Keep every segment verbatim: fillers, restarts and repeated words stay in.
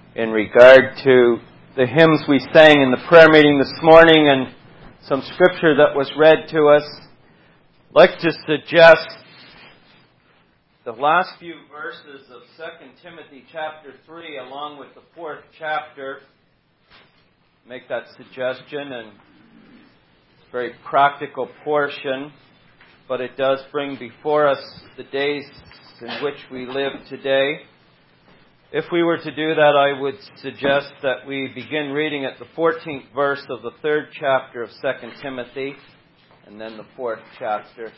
in regard to the hymns we sang in the prayer meeting this morning and some scripture that was read to us. I'd like to suggest the last few verses of Second Timothy chapter three along with the fourth chapter. Make that suggestion, and it's a very practical portion, but it does bring before us the days in which we live today. If we were to do that, I would suggest that we begin reading at the fourteenth verse of the third chapter of Second Timothy, and then the fourth chapter.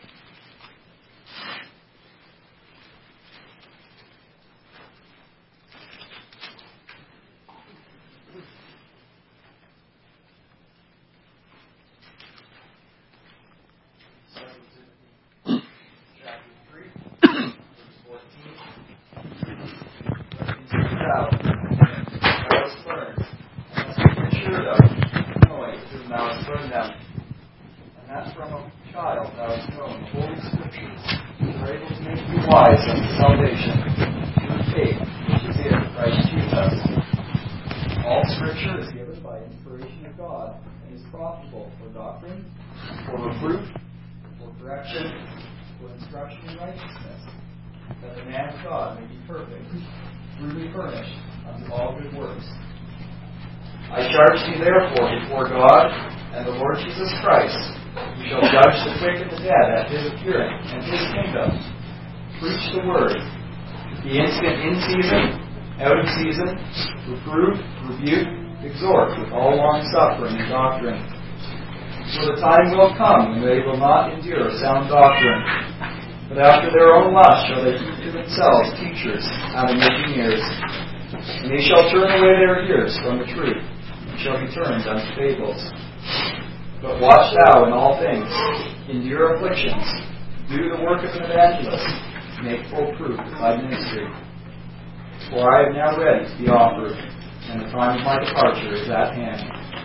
I charge thee therefore before God and the Lord Jesus Christ, who shall judge the quick and the dead at his appearing and his kingdom. Preach the word. Be instant in season, out of season, reprove, rebuke, exhort with all long suffering and doctrine. For the time will come when they will not endure sound doctrine, but after their own lust shall they heap to themselves teachers having itching ears. And they shall turn away their ears from the truth, and shall be turned unto fables. But watch thou in all things, endure afflictions, do the work of an evangelist, make full proof of thy ministry. For I am now ready to be offered, and the time of my departure is at hand.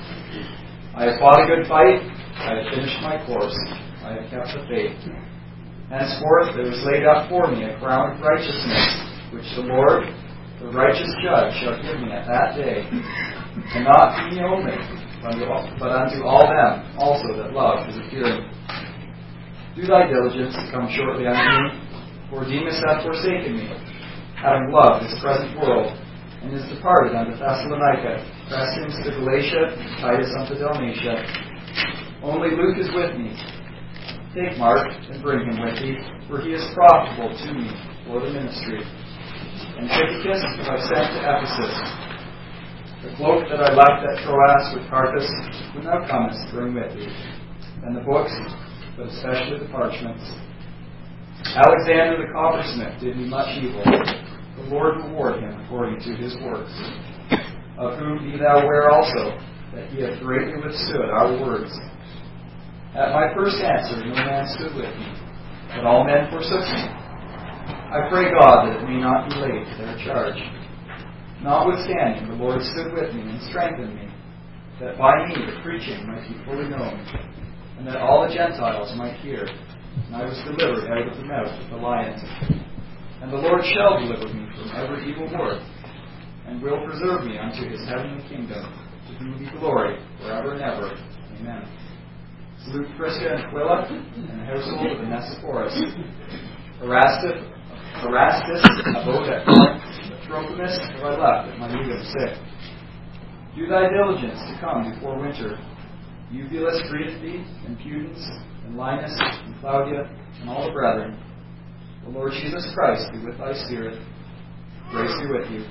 I have fought a good fight, I have finished my course, I have kept the faith. Henceforth there is laid up for me a crown of righteousness, which the Lord, the righteous judge, shall give me at that day, and not to me only, but unto all them also that love his appearing. Do thy diligence to come shortly unto me, for Demas hath forsaken me, having loved this present world, and is departed unto Thessalonica, Crescens to Galatia, Titus unto Dalmatia. Only Luke is with me. Take Mark, and bring him with thee, for he is profitable to me for the ministry. And Tychicus have I sent to Ephesus. The cloak that I left at Troas with Carpus, when thou comest, bring with thee, and the books, but especially the parchments. Alexander the coppersmith did me much evil. The Lord reward him according to his works. Of whom be thou aware also, that he hath greatly withstood our words. At my first answer no man stood with me, but all men forsook me. I pray God that it may not be laid to their charge. Notwithstanding, the Lord stood with me and strengthened me, that by me the preaching might be fully known, and that all the Gentiles might hear. And I was delivered out of the mouth of the lions. And the Lord shall deliver me from every evil work, and will preserve me unto his heavenly kingdom, to whom be glory forever and ever. Amen. Salute Prisca and Aquila, and the household of Onesiphorus. Erastus, Erastus abode at Corinth, but Trophimus have I left at Miletum sick. Do thy diligence to come before winter. Eubulus greeteth thee, and Pudens, and Linus, and Claudia, and all the brethren. The Lord Jesus Christ be with thy spirit. Grace be with you.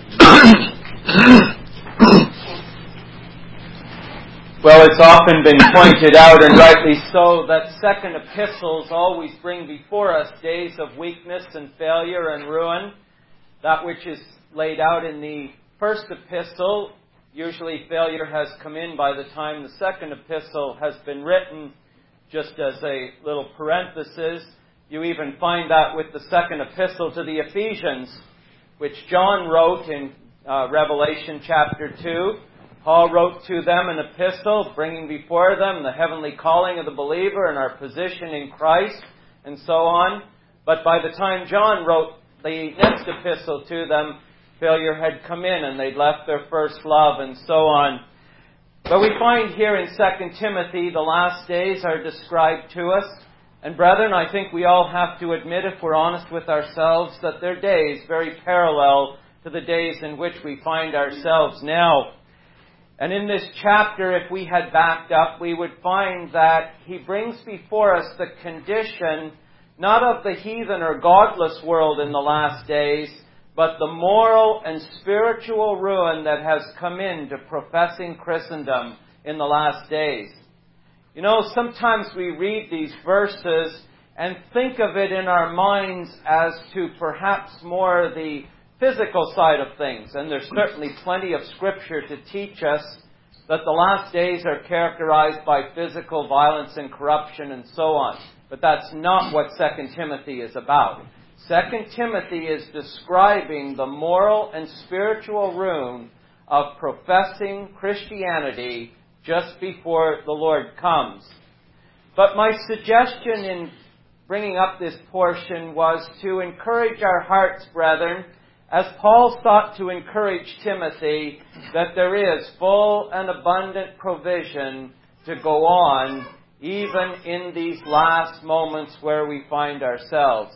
Well, it's often been pointed out, and rightly so, that second epistles always bring before us days of weakness and failure and ruin. That which is laid out in the first epistle, usually failure has come in by the time the second epistle has been written. Just as a little parenthesis, you even find that with the second epistle to the Ephesians, which John wrote in uh, Revelation chapter two. Paul wrote to them an epistle, bringing before them the heavenly calling of the believer and our position in Christ, and so on. But by the time John wrote the next epistle to them, failure had come in and they'd left their first love and so on. But we find here in Second Timothy, the last days are described to us. And brethren, I think we all have to admit, if we're honest with ourselves, that they're days very parallel to the days in which we find ourselves now. And in this chapter, if we had backed up, we would find that he brings before us the condition not of the heathen or godless world in the last days, but the moral and spiritual ruin that has come into professing Christendom in the last days. You know, sometimes we read these verses and think of it in our minds as to perhaps more the physical side of things. And there's certainly plenty of Scripture to teach us that the last days are characterized by physical violence and corruption and so on. But that's not what Second Timothy is about. Second Timothy is describing the moral and spiritual ruin of professing Christianity just before the Lord comes. But my suggestion in bringing up this portion was to encourage our hearts, brethren, as Paul sought to encourage Timothy, that there is full and abundant provision to go on, even in these last moments where we find ourselves.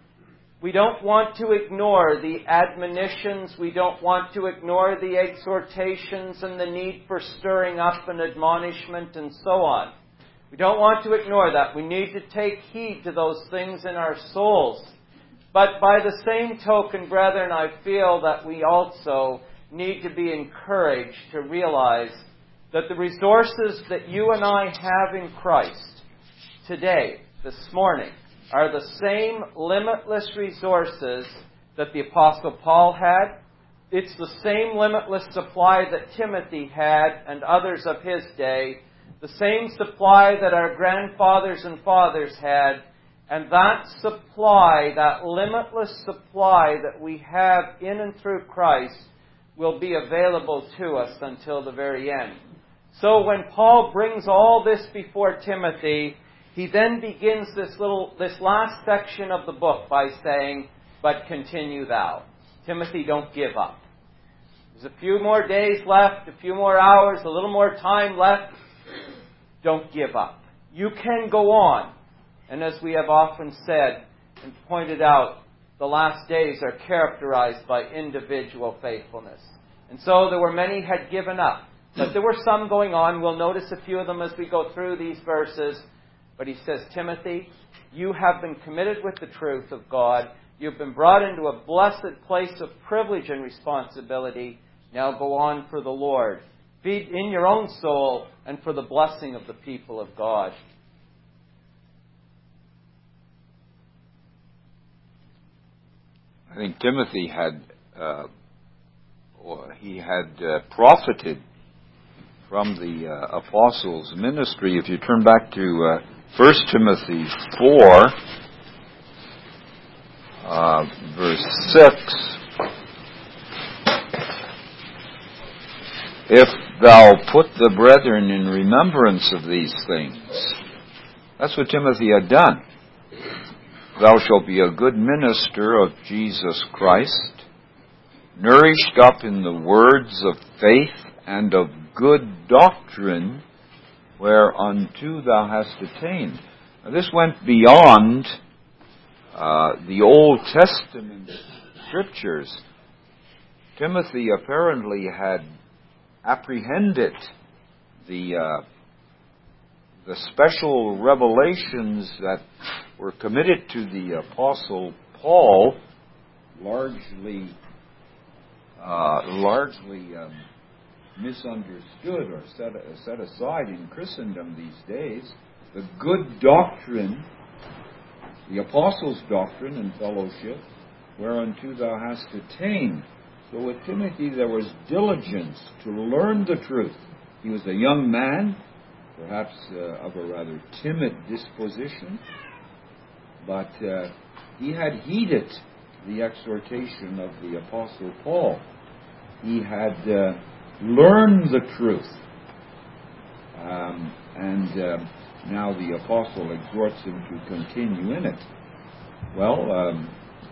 We don't want to ignore the admonitions. We don't want to ignore the exhortations and the need for stirring up and admonishment and so on. We don't want to ignore that. We need to take heed to those things in our souls. But by the same token, brethren, I feel that we also need to be encouraged to realize that the resources that you and I have in Christ today, this morning, are the same limitless resources that the Apostle Paul had. It's the same limitless supply that Timothy had and others of his day. The same supply that our grandfathers and fathers had. And that supply, that limitless supply that we have in and through Christ, will be available to us until the very end. So when Paul brings all this before Timothy, he then begins this little, this last section of the book by saying, "But continue thou." Timothy, don't give up. There's a few more days left, a few more hours, a little more time left. Don't give up. You can go on. And as we have often said and pointed out, the last days are characterized by individual faithfulness. And so there were many had given up. But there were some going on. We'll notice a few of them as we go through these verses. But he says, Timothy, you have been committed with the truth of God. You've been brought into a blessed place of privilege and responsibility. Now go on for the Lord. Feed in your own soul and for the blessing of the people of God. I think Timothy had uh, or he had uh, profited from the uh, apostles' ministry. If you turn back to uh, First Timothy four, uh, verse six, if thou put the brethren in remembrance of these things, that's what Timothy had done. Thou shalt be a good minister of Jesus Christ, nourished up in the words of faith and of good doctrine, whereunto thou hast attained. Now, this went beyond uh, the Old Testament scriptures. Timothy apparently had apprehended the uh, the special revelations that were committed to the Apostle Paul, largely uh, largely um, misunderstood or set, set aside in Christendom these days. The good doctrine, the Apostles' doctrine and fellowship, whereunto thou hast attained. So with Timothy there was diligence to learn the truth. He was a young man, perhaps uh, of a rather timid disposition, but uh, he had heeded the exhortation of the Apostle Paul. He had uh, learned the truth. Um, and uh, now the Apostle exhorts him to continue in it. Well, um,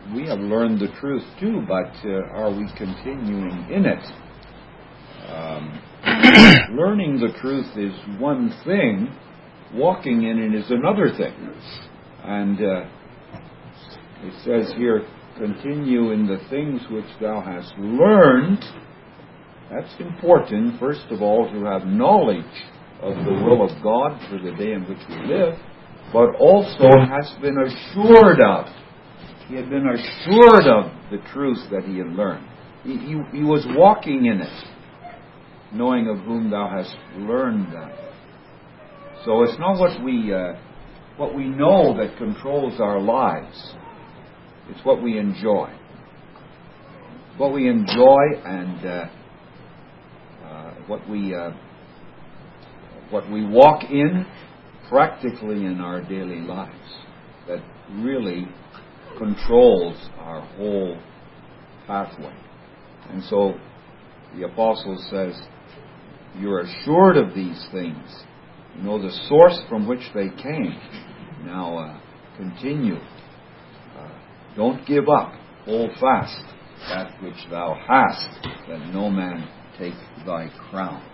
we have learned the truth too, but uh, are we continuing in it? Um, learning the truth is one thing, walking in it is another thing. And uh, it says here, continue in the things which thou hast learned. That's important, first of all, to have knowledge of the will of God for the day in which we live, but also has been assured of. He had been assured of the truth that he had learned. He, he, he was walking in it, knowing of whom thou hast learned that. So it's not what we uh, what we know that controls our lives. It's what we enjoy. What we enjoy and uh, uh, what we uh, what we walk in practically in our daily lives that really controls our whole pathway. And so the apostle says, you're assured of these things. You know the source from which they came. Now uh, continue. Uh, don't give up. Hold fast that which thou hast, that no man take thy crown.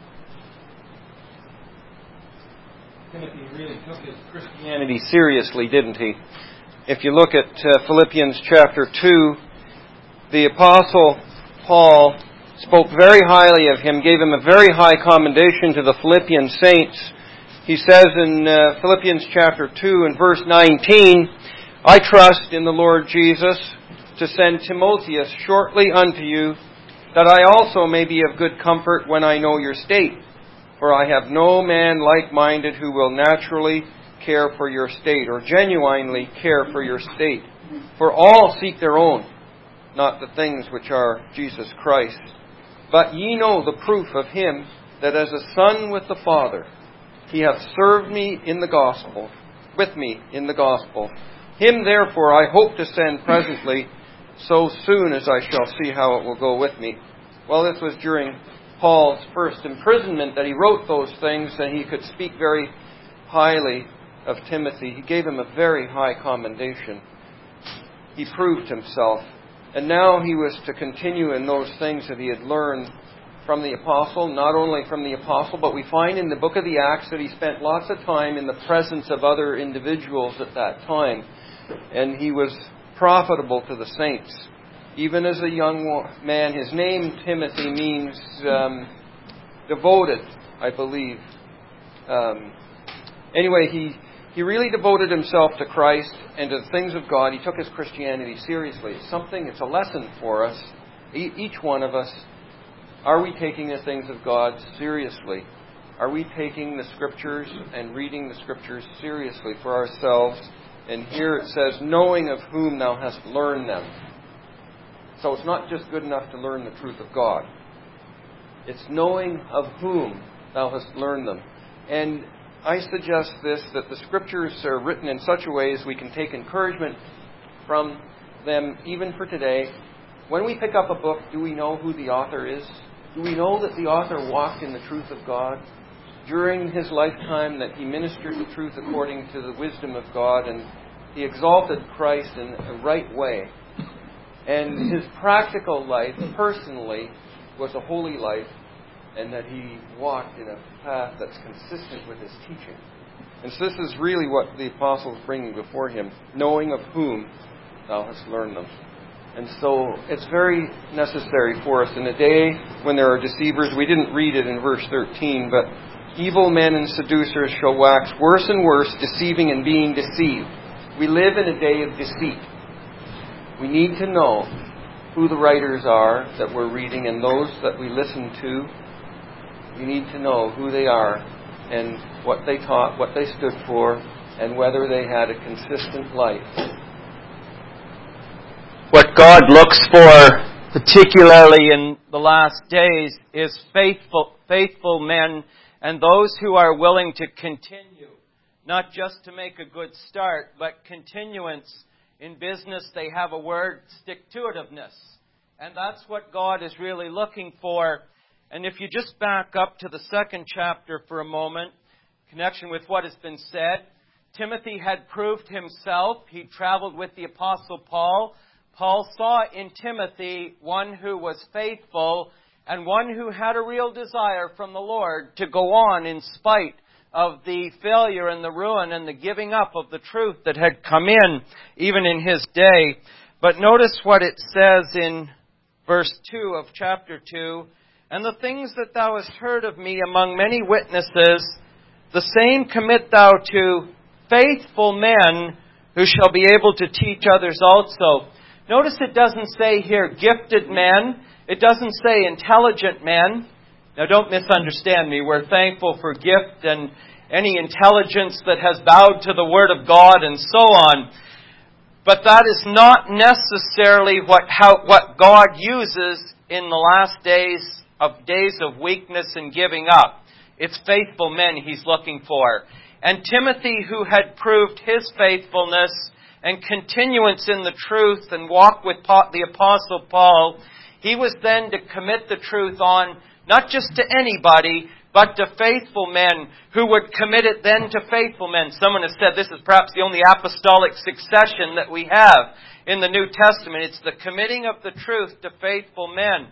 Timothy really took his Christianity seriously, didn't he? If you look at uh, Philippians chapter two, the Apostle Paul spoke very highly of him, gave him a very high commendation to the Philippian saints. He says in uh, Philippians chapter two and verse nineteen, I trust in the Lord Jesus to send Timotheus shortly unto you, that I also may be of good comfort when I know your state. For I have no man like-minded who will naturally care for your state, or genuinely care for your state. For all seek their own, not the things which are Jesus Christ. But ye know the proof of him, that as a son with the Father, he hath served me in the gospel, with me in the gospel. Him therefore I hope to send presently, so soon as I shall see how it will go with me. Well, this was during Paul's first imprisonment that he wrote those things, and he could speak very highly of Timothy. He gave him a very high commendation. He proved himself. And now he was to continue in those things that he had learned from the apostle, not only from the apostle, but we find in the book of the Acts that he spent lots of time in the presence of other individuals at that time. And he was profitable to the saints. Even as a young man, his name, Timothy, means um, devoted, I believe. Um, anyway, he, he really devoted himself to Christ and to the things of God. He took his Christianity seriously. It's something, it's a lesson for us, e- each one of us. Are we taking the things of God seriously? Are we taking the Scriptures and reading the Scriptures seriously for ourselves? And here it says, knowing of whom thou hast learned them. So it's not just good enough to learn the truth of God. It's knowing of whom thou hast learned them. And I suggest this, that the Scriptures are written in such a way as we can take encouragement from them even for today. When we pick up a book, do we know who the author is? Do we know that the author walked in the truth of God during his lifetime, that he ministered the truth according to the wisdom of God, and he exalted Christ in a right way? And his practical life, personally, was a holy life, and that he walked in a path that's consistent with his teaching. And so this is really what the apostle is bringing before him, knowing of whom thou hast learned them. And so it's very necessary for us in a day when there are deceivers. We didn't read it in verse thirteen, but evil men and seducers shall wax worse and worse, deceiving and being deceived. We live in a day of deceit. We need to know who the writers are that we're reading and those that we listen to. We need to know who they are and what they taught, what they stood for, and whether they had a consistent life. What God looks for, particularly in the last days, is faithful, faithful men and those who are willing to continue, not just to make a good start, but continuance. In business, they have a word, stick-to-itiveness. And that's what God is really looking for. And if you just back up to the second chapter for a moment, in connection with what has been said, Timothy had proved himself. He traveled with the Apostle Paul. Paul saw in Timothy one who was faithful and one who had a real desire from the Lord to go on in spite of the failure and the ruin and the giving up of the truth that had come in, even in his day. But notice what it says in verse two of chapter two. And the things that thou hast heard of me among many witnesses, the same commit thou to faithful men who shall be able to teach others also. Notice it doesn't say here gifted men. It doesn't say intelligent men. Now don't misunderstand me. We're thankful for gift and any intelligence that has bowed to the Word of God and so on. But that is not necessarily what how what God uses in the last days of days of weakness and giving up. It's faithful men He's looking for. And Timothy, who had proved his faithfulness and continuance in the truth and walk with the Apostle Paul, he was then to commit the truth on not just to anybody, but to faithful men who would commit it then to faithful men. Someone has said this is perhaps the only apostolic succession that we have in the New Testament. It's the committing of the truth to faithful men.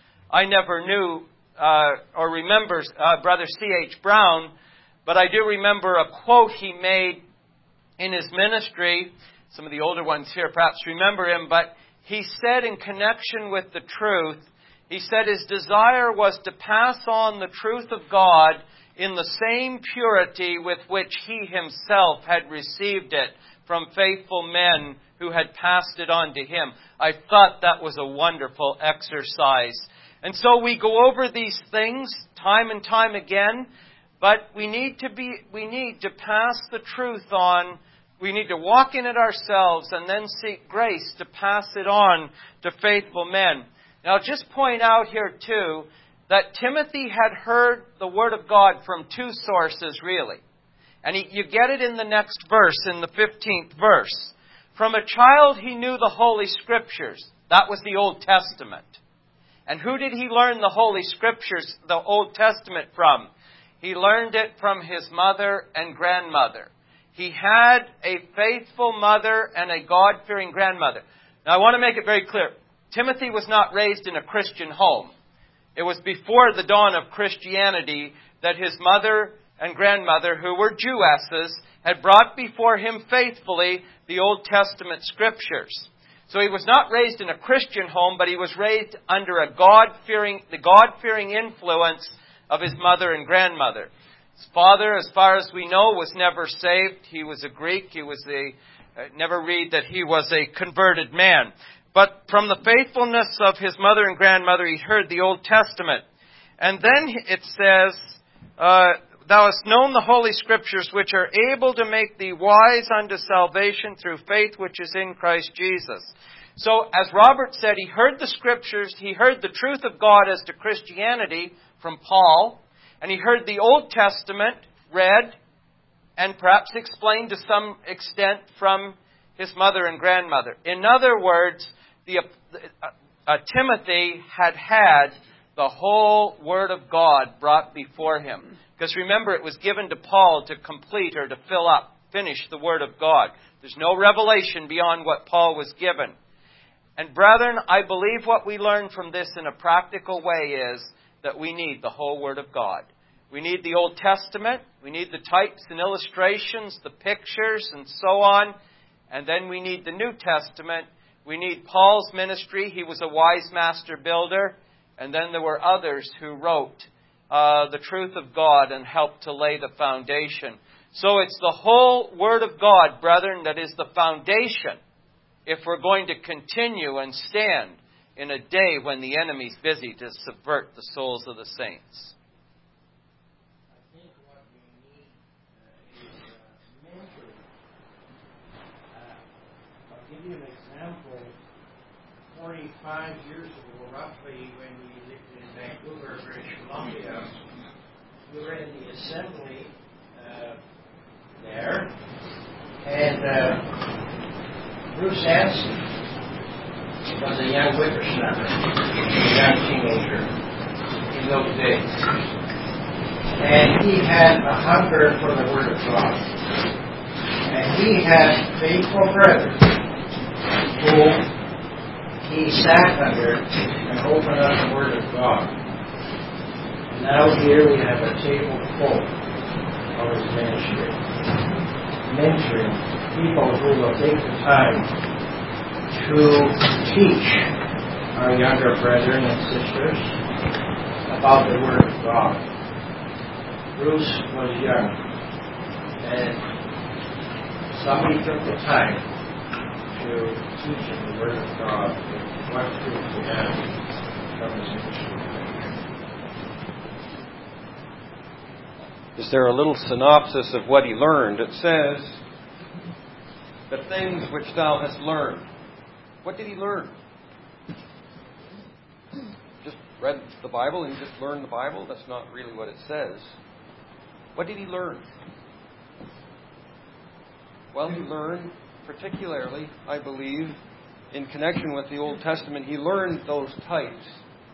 I never knew uh, or remember uh, Brother C H Brown, but I do remember a quote he made in his ministry. Some of the older ones here perhaps remember him, but he said in connection with the truth, he said his desire was to pass on the truth of God in the same purity with which he himself had received it from faithful men who had passed it on to him. I thought that was a wonderful exercise. And so we go over these things time and time again, but we need to be, we need to pass the truth on. We need to walk in it ourselves and then seek grace to pass it on to faithful men. Now, I'll just point out here, too, that Timothy had heard the Word of God from two sources, really. And he, you get it in the next verse, in the fifteenth verse. From a child, he knew the Holy Scriptures. That was the Old Testament. And who did he learn the Holy Scriptures, the Old Testament, from? He learned it from his mother and grandmother. He had a faithful mother and a God-fearing grandmother. Now, I want to make it very clear. Timothy was not raised in a Christian home. It was before the dawn of Christianity that his mother and grandmother, who were Jewesses, had brought before him faithfully the Old Testament Scriptures. So he was not raised in a Christian home, but he was raised under a God-fearing, the God-fearing influence of his mother and grandmother. His father, as far as we know, was never saved. He was a Greek. He was a, uh, never read that he was a converted man. But from the faithfulness of his mother and grandmother, he heard the Old Testament. And then it says, uh, Thou hast known the Holy Scriptures, which are able to make thee wise unto salvation through faith which is in Christ Jesus. So, as Robert said, he heard the Scriptures, he heard the truth of God as to Christianity from Paul, and he heard the Old Testament read and perhaps explained to some extent from his mother and grandmother. In other words, the, uh, uh, Timothy had had the whole Word of God brought before him. Because remember, it was given to Paul to complete or to fill up, finish the Word of God. There's no revelation beyond what Paul was given. And brethren, I believe what we learn from this in a practical way is that we need the whole Word of God. We need the Old Testament. We need the types and illustrations, the pictures, and so on. And then we need the New Testament. We need Paul's ministry. He was a wise master builder. And then there were others who wrote uh, the truth of God and helped to lay the foundation. So it's the whole Word of God, brethren, that is the foundation if we're going to continue and stand in a day when the enemy's busy to subvert the souls of the saints. I think what we need uh, is uh, mentoring. Uh, I'll give you an example. forty-five years ago, roughly, when we lived in Vancouver, British Columbia, we were in the assembly uh, there, and uh, Bruce Hanson was a young whippersnapper, a young teenager in those days. And he had a hunger for the Word of God. And he had faithful brethren whom he sat under and opened up the Word of God. And now here we have a table full of his ministry. Mentoring people who will take the time to teach our younger brethren and sisters about the Word of God. Bruce was young, and somebody took the time to teach him the Word of God and what truth he had from his ministry. Is there a little synopsis of what he learned? It says, the things which thou hast learned. What did he learn? Just read the Bible and just learned the Bible? That's not really what it says. What did he learn? Well, he learned, particularly, I believe, in connection with the Old Testament, he learned those types.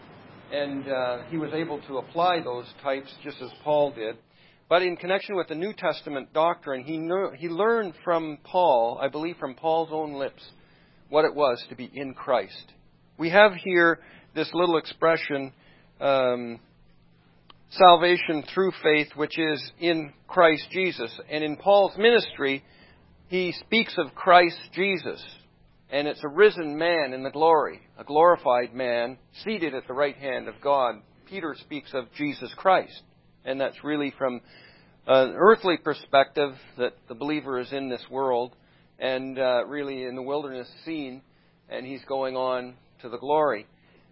And uh, he was able to apply those types just as Paul did. But in connection with the New Testament doctrine, he knew, he learned from Paul, I believe from Paul's own lips, what it was to be in Christ. We have here this little expression, um, salvation through faith, which is in Christ Jesus. And in Paul's ministry, he speaks of Christ Jesus. And it's a risen man in the glory, a glorified man seated at the right hand of God. Peter speaks of Jesus Christ. And that's really from an earthly perspective that the believer is in this world and uh, really in the wilderness scene, and he's going on to the glory.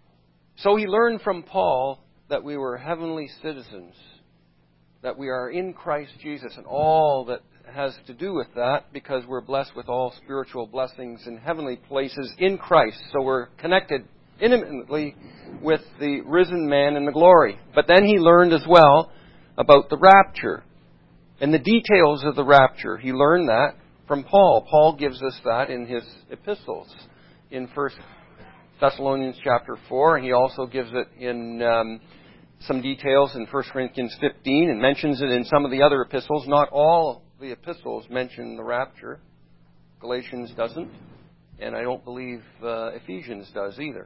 So he learned from Paul that we were heavenly citizens, that we are in Christ Jesus and all that has to do with that, because we're blessed with all spiritual blessings in heavenly places in Christ. So we're connected intimately with the risen man in the glory. But then he learned as well about the rapture and the details of the rapture. He learned that from Paul. Paul gives us that in his epistles in First Thessalonians chapter four, and he also gives it in um, some details in First Corinthians fifteen, and mentions it in some of the other epistles. Not all the epistles mention the rapture. Galatians doesn't, and I don't believe uh, Ephesians does either.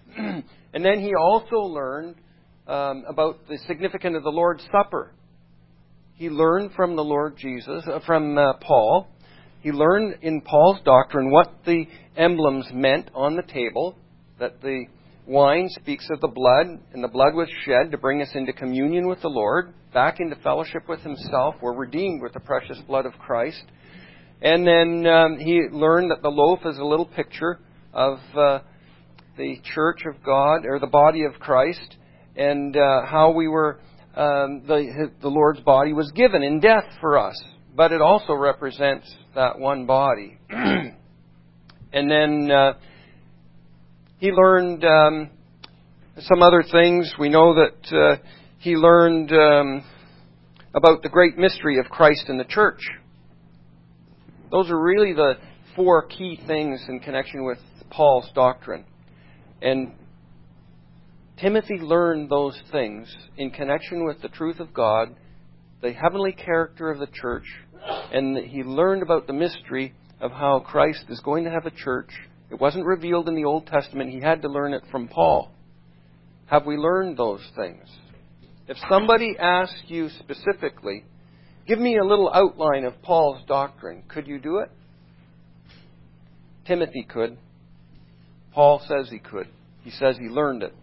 And then he also learned um, about the significance of the Lord's Supper. He learned from the Lord Jesus, uh, from uh, Paul. He learned in Paul's doctrine what the emblems meant on the table, that the wine speaks of the blood, and the blood was shed to bring us into communion with the Lord, back into fellowship with Himself. We're redeemed with the precious blood of Christ. And then um, he learned that the loaf is a little picture of uh, the church of God, or the body of Christ, and uh, how we were, um, the, the Lord's body was given in death for us. But it also represents that one body. And then uh, he learned um, some other things. We know that uh, he learned um, about the great mystery of Christ and the church. Those are really the four key things in connection with Paul's doctrine. And Timothy learned those things in connection with the truth of God, the heavenly character of the church, and he learned about the mystery of how Christ is going to have a church. It wasn't revealed in the Old Testament. He had to learn it from Paul. Have we learned those things? If somebody asks you specifically, give me a little outline of Paul's doctrine, could you do it? Timothy could. Paul says he could. He says he learned it.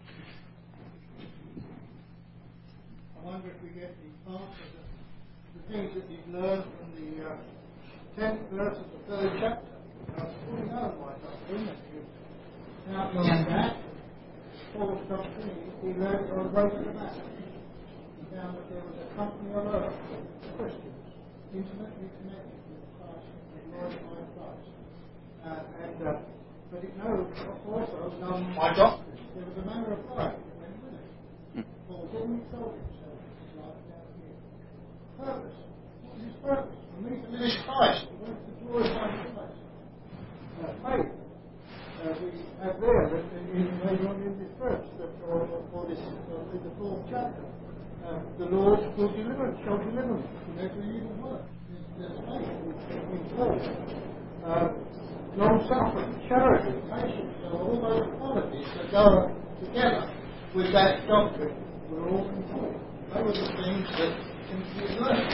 I wonder if we get the answer to the things that he's learned from the uh, tenth verse of the third chapter. Now, we know my doctrine, and you outlined that. Paul's doctrine, he learned on the road to Damascus. He found that there was a company of earth, Christians, intimately connected with Christ and glorified Christ. Uh, and, uh, but it knows also none by doctrine. There was a manner of life that went with it. Paul didn't tell himself his life down here. Purpose. What was his purpose? For me to live is Christ. He wants to glorify Christ. Uh, faith. Uh, we have there, in, in, later on in this verse, that, or, or this, uh, in the fourth chapter, uh, the Lord will deliver, shall deliver me from every evil work. There's this faith we told. Uh, long suffering, charity, patience, and all those qualities that go together with that doctrine were all important. They were the things that Timothy learned.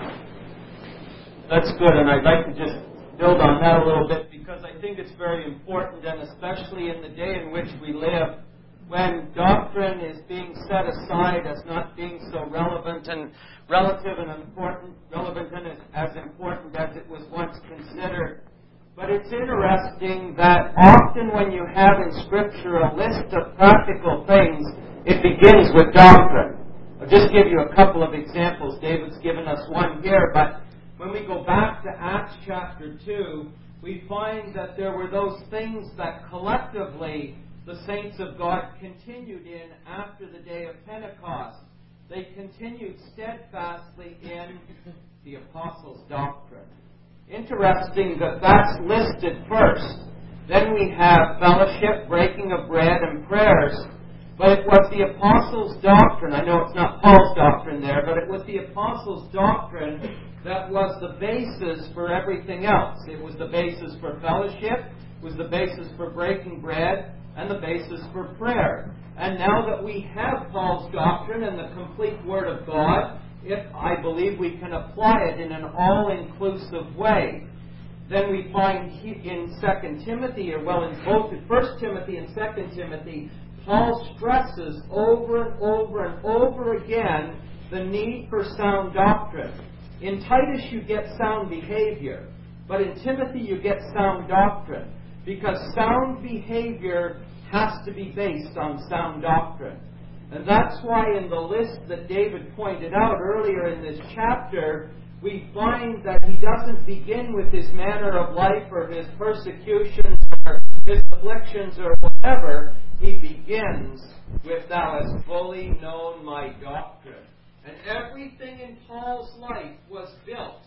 That's good, and I'd like to just build on that a little bit because I think it's very important, and especially in the day in which we live, when doctrine is being set aside as not being so relevant and relative and important, relevant and as, as important as it was once considered. But it's interesting that often when you have in Scripture a list of practical things, it begins with doctrine. I'll just give you a couple of examples. David's given us one here, but when we go back to Acts chapter two, we find that there were those things that collectively the saints of God continued in after the day of Pentecost. They continued steadfastly in the apostles' doctrine. Interesting that that's listed first. Then we have fellowship, breaking of bread, and prayers. But it was the apostles' doctrine. I know it's not Paul's doctrine there, but it was the apostles' doctrine that was the basis for everything else. It was the basis for fellowship, it was the basis for breaking bread, and the basis for prayer. And now that we have Paul's doctrine and the complete Word of God, if I believe we can apply it in an all-inclusive way, then we find in Second Timothy, or well, in both First Timothy and Second Timothy, Paul stresses over and over and over again the need for sound doctrine. In Titus you get sound behavior, but in Timothy you get sound doctrine, because sound behavior has to be based on sound doctrine. And that's why in the list that David pointed out earlier in this chapter, we find that he doesn't begin with his manner of life or his persecutions or his afflictions or whatever. He begins with, "Thou hast fully known my doctrine." And everything in Paul's life was built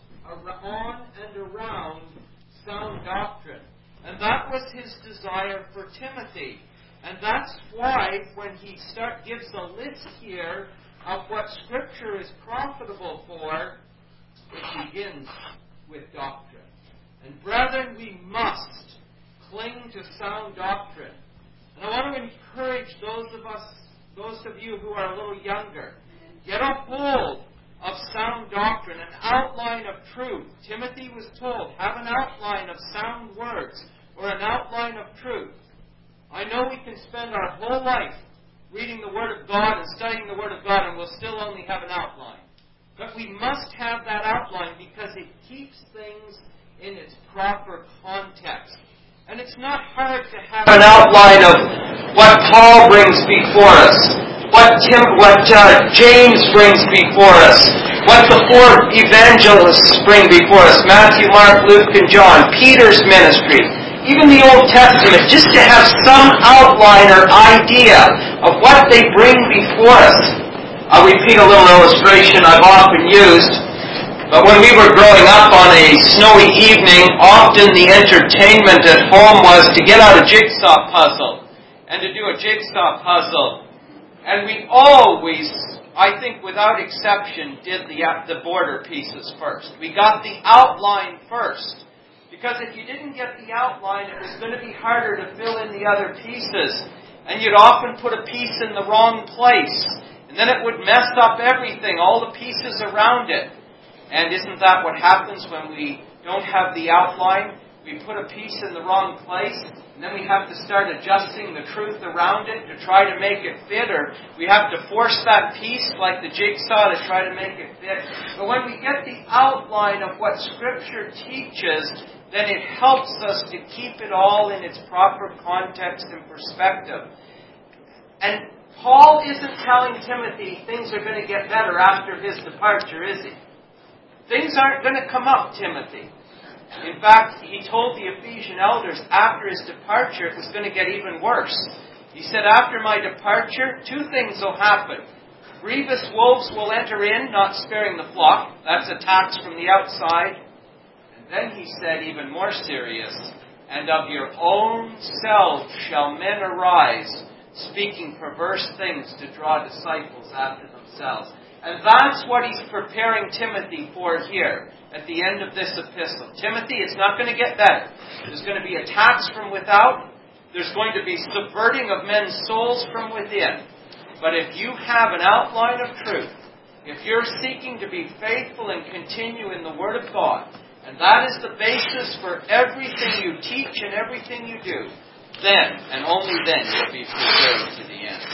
on and around sound doctrine. And that was his desire for Timothy. And that's why when he start gives a list here of what Scripture is profitable for, it begins with doctrine. And brethren, we must cling to sound doctrine. And I want to encourage those of us, those of you who are a little younger, get a hold of sound doctrine, an outline of truth. Timothy was told, have an outline of sound words or an outline of truth. I know we can spend our whole life reading the Word of God and studying the Word of God and we'll still only have an outline. But we must have that outline because it keeps things in its proper context. And it's not hard to have an outline of what Paul brings before us, what Tim, what uh, James brings before us, what the four evangelists bring before us, Matthew, Mark, Luke, and John, Peter's ministry, even the Old Testament, just to have some outline or idea of what they bring before us. I'll repeat a little illustration I've often used. But when we were growing up on a snowy evening, often the entertainment at home was to get out a jigsaw puzzle and to do a jigsaw puzzle. And we always, I think without exception, did the, the border pieces first. We got the outline first. Because if you didn't get the outline, it was going to be harder to fill in the other pieces. And you'd often put a piece in the wrong place. And then it would mess up everything, all the pieces around it. And isn't that what happens when we don't have the outline? We put a piece in the wrong place, and then we have to start adjusting the truth around it to try to make it fit, or we have to force that piece like the jigsaw to try to make it fit. But when we get the outline of what Scripture teaches, then it helps us to keep it all in its proper context and perspective. And Paul isn't telling Timothy things are going to get better after his departure, is he? Things aren't going to come up, Timothy. In fact, he told the Ephesian elders after his departure it was going to get even worse. He said, after my departure, two things will happen. Grievous wolves will enter in, not sparing the flock. That's attacks from the outside. And then he said, even more serious, and of your own selves shall men arise, speaking perverse things to draw disciples after themselves. And that's what he's preparing Timothy for here at the end of this epistle. Timothy, it's not going to get better. There's going to be attacks from without. There's going to be subverting of men's souls from within. But if you have an outline of truth, if you're seeking to be faithful and continue in the Word of God, and that is the basis for everything you teach and everything you do, then, and only then, you'll be preserved to the end.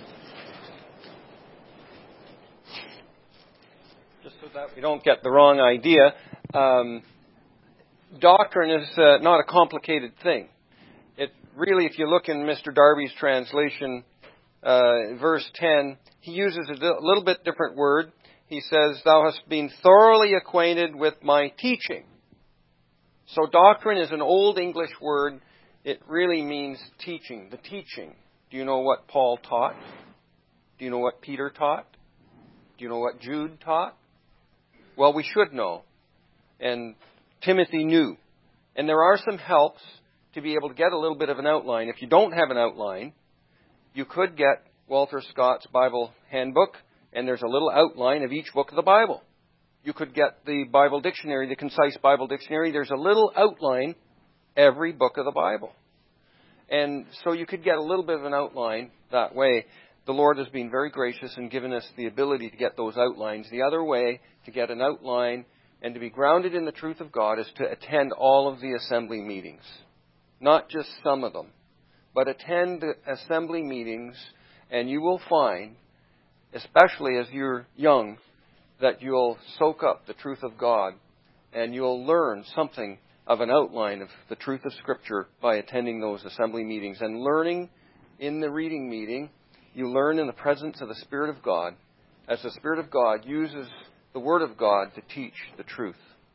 Just so that we don't get the wrong idea, um, doctrine is uh, not a complicated thing. It really, if you look in Mister Darby's translation, uh, verse ten, he uses a little bit different word. He says, "Thou hast been thoroughly acquainted with my teaching." So doctrine is an old English word. It really means teaching, the teaching. Do you know what Paul taught? Do you know what Peter taught? Do you know what Jude taught? Well, we should know. And Timothy knew. And there are some helps to be able to get a little bit of an outline. If you don't have an outline, you could get Walter Scott's Bible Handbook, and there's a little outline of each book of the Bible. You could get the Bible Dictionary, the Concise Bible Dictionary. There's a little outline every book of the Bible. And so you could get a little bit of an outline that way. The Lord has been very gracious and given us the ability to get those outlines. The other way to get an outline and to be grounded in the truth of God is to attend all of the assembly meetings. Not just some of them, but attend the assembly meetings, and you will find, especially as you're young, that you'll soak up the truth of God and you'll learn something of an outline of the truth of Scripture by attending those assembly meetings. And learning in the reading meeting, you learn in the presence of the Spirit of God, as the Spirit of God uses the Word of God to teach the truth.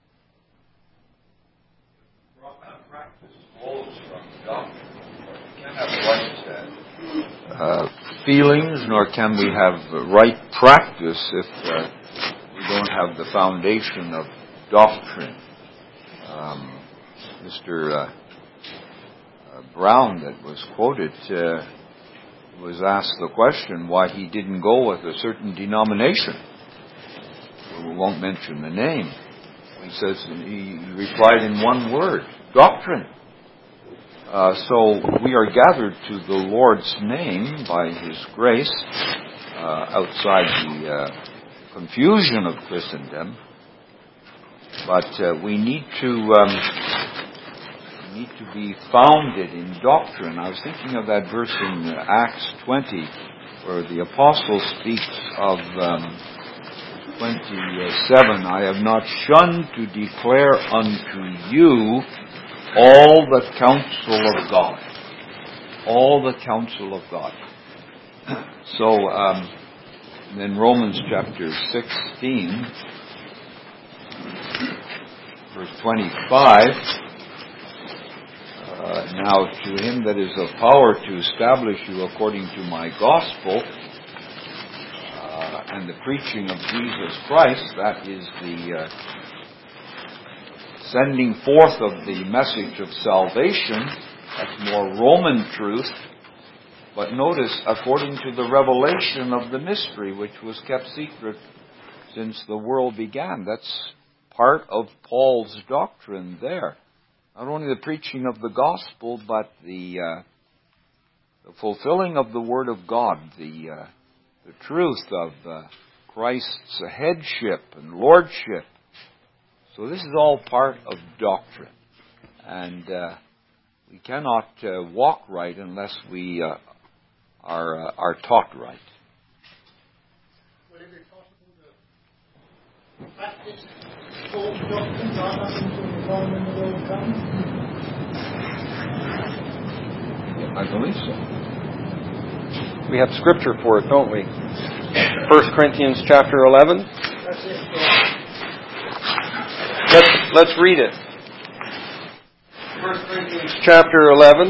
Practice flows from doctrine. We can't have right uh, feelings, nor can we have right practice if uh, we don't have the foundation of doctrine. Um, Mister Uh, uh, Brown, that was quoted, uh, was asked the question why he didn't go with a certain denomination. We won't mention the name. He says, he replied in one word, doctrine. Uh, so we are gathered to the Lord's name by His grace, uh, outside the uh, confusion of Christendom. But uh, we need to um, need to be founded in doctrine. I was thinking of that verse in Acts twenty, where the apostle speaks of um, twenty-seven. I have not shunned to declare unto you all the counsel of God. All the counsel of God. So, um, in Romans chapter sixteen, verse twenty-five, uh, now to him that is of power to establish you according to my gospel, uh, and the preaching of Jesus Christ, that is the uh, sending forth of the message of salvation. That's more Roman truth. But notice, according to the revelation of the mystery, which was kept secret since the world began. That's part of Paul's doctrine there. Not only the preaching of the gospel, but the, uh, the fulfilling of the Word of God, the, uh, the truth of uh, Christ's headship and lordship. So this is all part of doctrine. And uh, we cannot uh, walk right unless we uh, are, uh, are taught right. Would it be possible to practice false doctrine right up until the time when the Lord comes? I believe so. We have Scripture for it, don't we? First Corinthians chapter eleven. That's it. Let's, let's read it. First Corinthians chapter eleven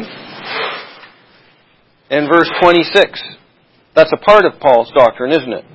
and verse twenty-six. That's a part of Paul's doctrine, isn't it?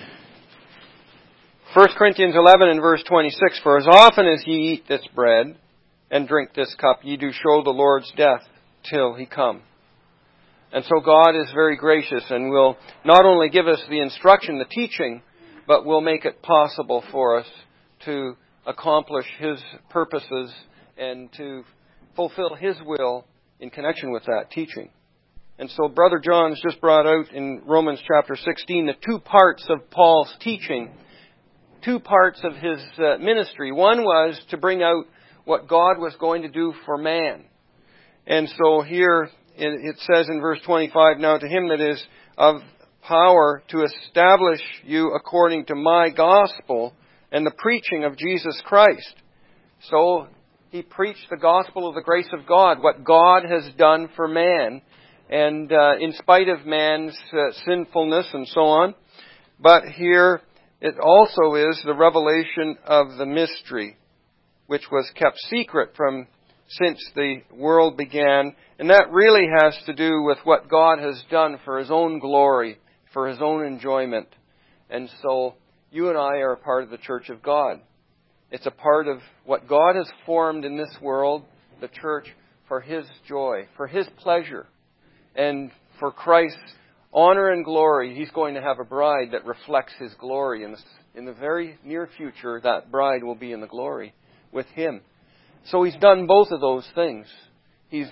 First Corinthians eleven and verse twenty-six. For as often as ye eat this bread and drink this cup, ye do show the Lord's death till He come. And so God is very gracious and will not only give us the instruction, the teaching, but will make it possible for us to accomplish His purposes and to fulfill His will in connection with that teaching. And so Brother John's just brought out in Romans chapter sixteen the two parts of Paul's teaching, two parts of his uh, ministry. One was to bring out what God was going to do for man. And so here it says in verse twenty-five, "Now to Him that is of power to establish you according to my gospel and the preaching of Jesus Christ." So he preached the gospel of the grace of God, what God has done for man, and uh, in spite of man's uh, sinfulness and so on. But here it also is the revelation of the mystery, which was kept secret from since the world began. And that really has to do with what God has done for His own glory, for His own enjoyment. And so you and I are a part of the church of God. It's a part of what God has formed in this world, the church, for His joy, for His pleasure, and for Christ's honor and glory. He's going to have a bride that reflects His glory. In the, in the very near future, that bride will be in the glory with Him. So He's done both of those things. He's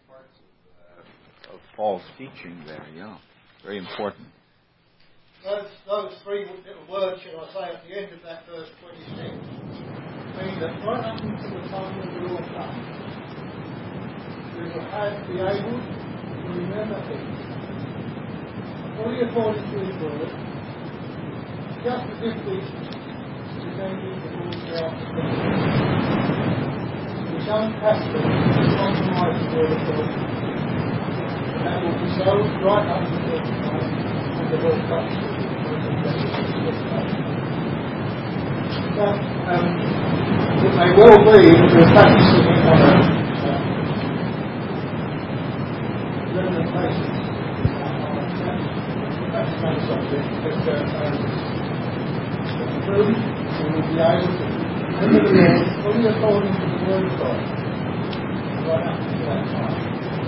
of Paul's teaching there, yeah. Very important. Those, those three little words, shall I say, at the end of that verse twenty-six, mean that right up until the time when we're all done, we will have, be able to remember Him, fully according to His word, just as if we presented the Lord out to God. Which unpassed it, compromised the word of God. And that will be so right up until the time when the Lord comes. But um, it may well be that we're practicing it on a limitation. That's another subject. But uh, true, we will be able to remember the Lord fully according to the Word of God right up to that time.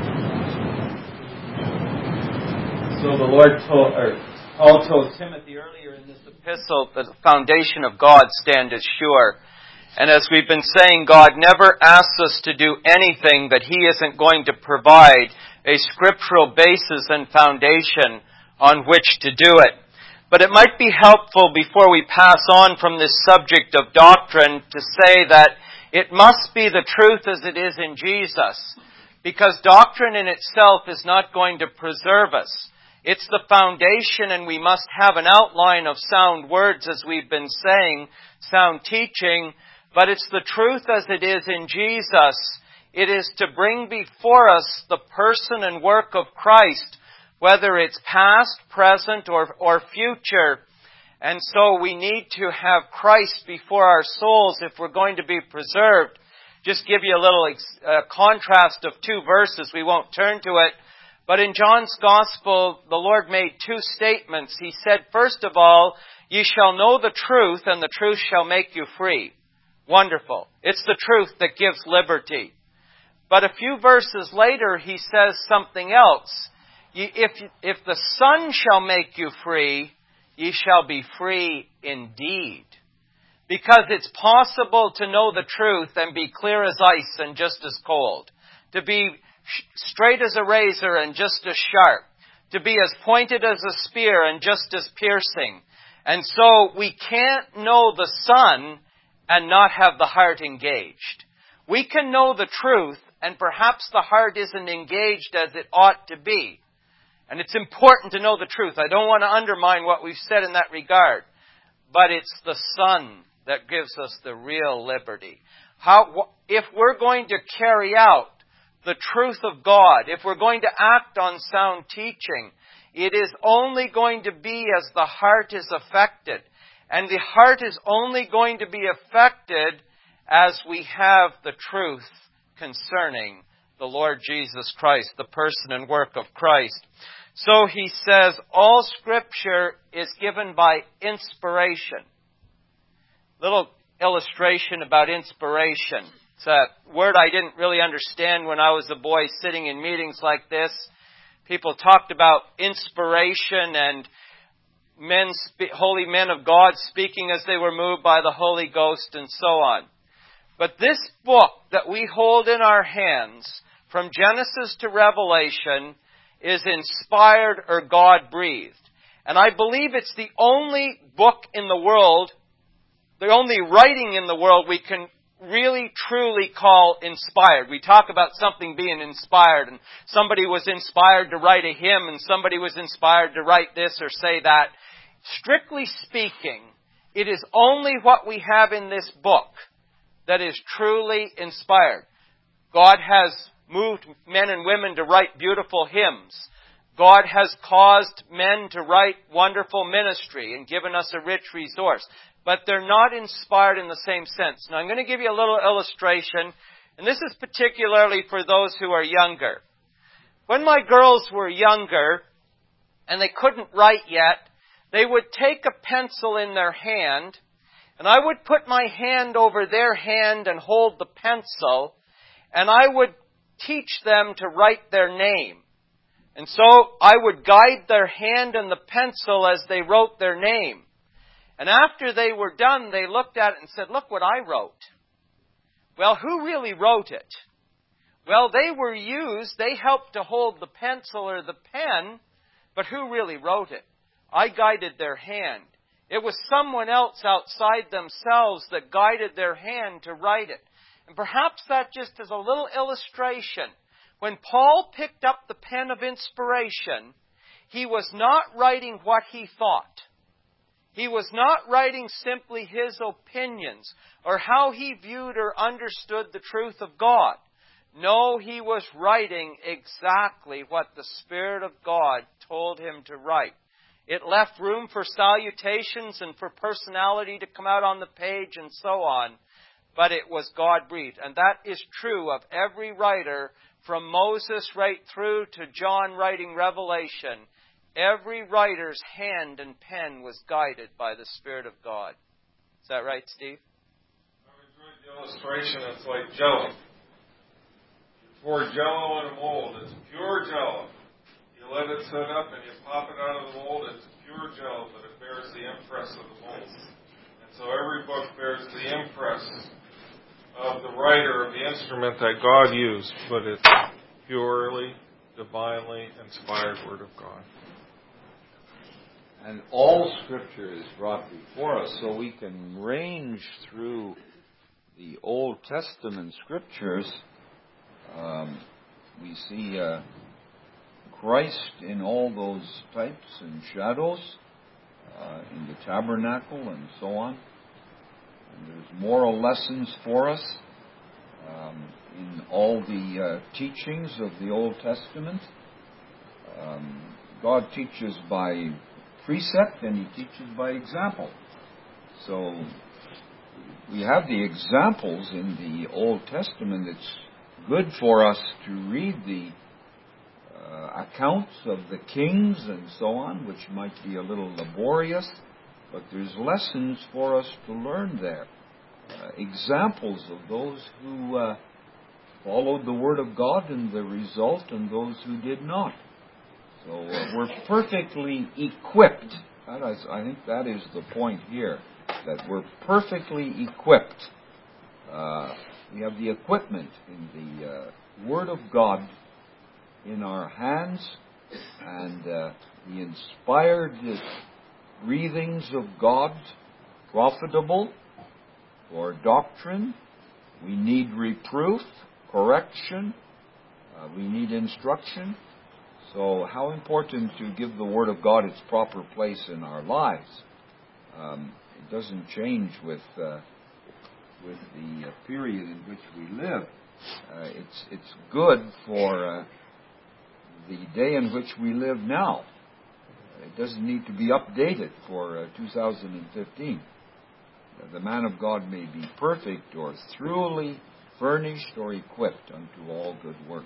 So the Lord told, or Paul told Timothy earlier in this epistle that the foundation of God standeth sure. And as we've been saying, God never asks us to do anything that He isn't going to provide a scriptural basis and foundation on which to do it. But it might be helpful before we pass on from this subject of doctrine to say that it must be the truth as it is in Jesus, because doctrine in itself is not going to preserve us. It's the foundation, and we must have an outline of sound words, as we've been saying, sound teaching, but it's the truth as it is in Jesus. It is to bring before us the person and work of Christ, whether it's past, present, or, or future. And so we need to have Christ before our souls if we're going to be preserved. Just give you a little uh, contrast of two verses. We won't turn to it. But in John's Gospel, the Lord made two statements. He said, first of all, "You shall know the truth, and the truth shall make you free." Wonderful. It's the truth that gives liberty. But a few verses later, He says something else. If, if the Son shall make you free, ye shall be free indeed. Because it's possible to know the truth and be clear as ice and just as cold. To be straight as a razor and just as sharp. To be as pointed as a spear and just as piercing. And so we can't know the Son and not have the heart engaged. We can know the truth and perhaps the heart isn't engaged as it ought to be. And it's important to know the truth. I don't want to undermine what we've said in that regard. But it's the Son that gives us the real liberty. How, if we're going to carry out the truth of God, if we're going to act on sound teaching, it is only going to be as the heart is affected. And the heart is only going to be affected as we have the truth concerning the Lord Jesus Christ, the person and work of Christ. So he says, all Scripture is given by inspiration. Little illustration about inspiration. It's a word I didn't really understand when I was a boy sitting in meetings like this. People talked about inspiration, and men, holy men of God speaking as they were moved by the Holy Ghost and so on. But this book that we hold in our hands, from Genesis to Revelation, is inspired or God-breathed. And I believe it's the only book in the world, the only writing in the world we can really truly call inspired. We talk about something being inspired, and somebody was inspired to write a hymn, and somebody was inspired to write this or say that. Strictly speaking, it is only what we have in this book that is truly inspired. God has moved men and women to write beautiful hymns. God has caused men to write wonderful ministry and given us a rich resource. But they're not inspired in the same sense. Now I'm going to give you a little illustration, and this is particularly for those who are younger. When my girls were younger, and they couldn't write yet, they would take a pencil in their hand, and I would put my hand over their hand and hold the pencil, and I would teach them to write their name. And so I would guide their hand and the pencil as they wrote their name. And after they were done, they looked at it and said, "Look what I wrote." Well, who really wrote it? Well, they were used, they helped to hold the pencil or the pen, but who really wrote it? I guided their hand. It was someone else outside themselves that guided their hand to write it. And perhaps that just is a little illustration. When Paul picked up the pen of inspiration, he was not writing what he thought. He was not writing simply his opinions or how he viewed or understood the truth of God. No, he was writing exactly what the Spirit of God told him to write. It left room for salutations and for personality to come out on the page and so on. But it was God-breathed. And that is true of every writer, from Moses right through to John writing Revelation. Every writer's hand and pen was guided by the Spirit of God. Is that right, Steve? I enjoyed the illustration. It's like Jell-O. You pour Jell-O in a mold. It's pure Jell-O. You let it set up and you pop it out of the mold. It's pure Jell-O, but it bears the impress of the mold. And so every book bears the impress of the writer, of the instrument that God used, but it's purely, divinely inspired Word of God. And all Scripture is brought before us, so we can range through the Old Testament Scriptures. Um, we see uh, Christ in all those types and shadows, uh, in the tabernacle and so on. And there's moral lessons for us um, in all the uh, teachings of the Old Testament. Um, God teaches by precept and He teaches by example. So we have the examples in the Old Testament. It's good for us to read the uh, accounts of the kings and so on, which might be a little laborious, but there's lessons for us to learn there. Uh, examples of those who uh, followed the Word of God and the result, and those who did not. So uh, we're perfectly equipped. That is, I think that is the point here, that we're perfectly equipped. Uh, we have the equipment in the uh, Word of God in our hands, and uh, the inspired breathings of God, profitable for doctrine. We need reproof, correction. Uh, we need instruction. So how important to give the Word of God its proper place in our lives. Um, it doesn't change with uh, with the uh, period in which we live. Uh, it's it's good for uh, the day in which we live now. It doesn't need to be updated for uh, two thousand fifteen. Uh, the man of God may be perfect or thoroughly furnished or equipped unto all good works.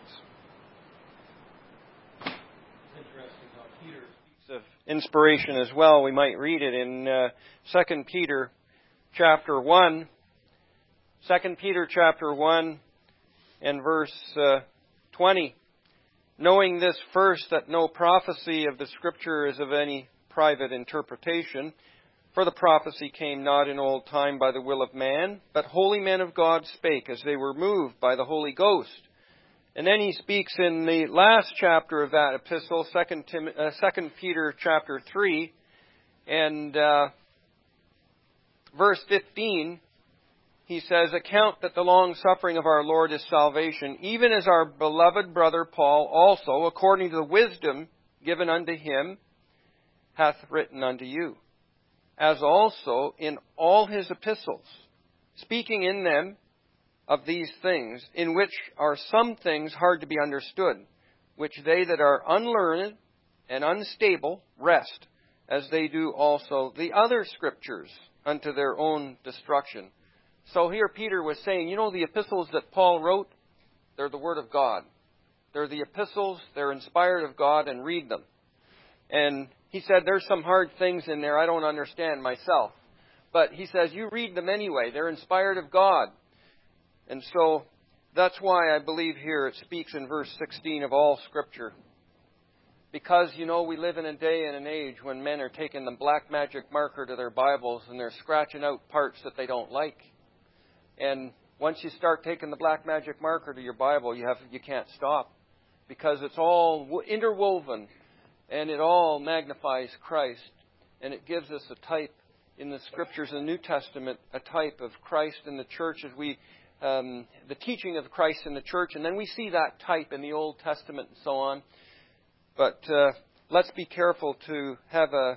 Interesting how Peter speaks of inspiration as well. We might read it in uh, Second Peter chapter one. Second Peter chapter one and verse uh, twenty. Knowing this first, that no prophecy of the Scripture is of any private interpretation. For the prophecy came not in old time by the will of man, but holy men of God spake as they were moved by the Holy Ghost. And then he speaks in the last chapter of that epistle, Second Tim, uh, Second Peter chapter three, and uh, verse fifteen. He says, "Account that the long suffering of our Lord is salvation, even as our beloved brother Paul also, according to the wisdom given unto him, hath written unto you, as also in all his epistles, speaking in them of these things, in which are some things hard to be understood, which they that are unlearned and unstable wrest, as they do also the other scriptures unto their own destruction." So here Peter was saying, you know, the epistles that Paul wrote, they're the Word of God. They're the epistles, they're inspired of God, and read them. And he said, there's some hard things in there I don't understand myself. But he says, you read them anyway. They're inspired of God. And so that's why I believe here it speaks in verse sixteen of all Scripture. Because, you know, we live in a day and an age when men are taking the black magic marker to their Bibles and they're scratching out parts that they don't like. And once you start taking the black magic marker to your Bible, you have you can't stop, because it's all interwoven and it all magnifies Christ, and it gives us a type in the Scriptures in the New Testament, a type of Christ in the church as we um, the teaching of Christ in the church, and then we see that type in the Old Testament and so on. But uh, let's be careful to have a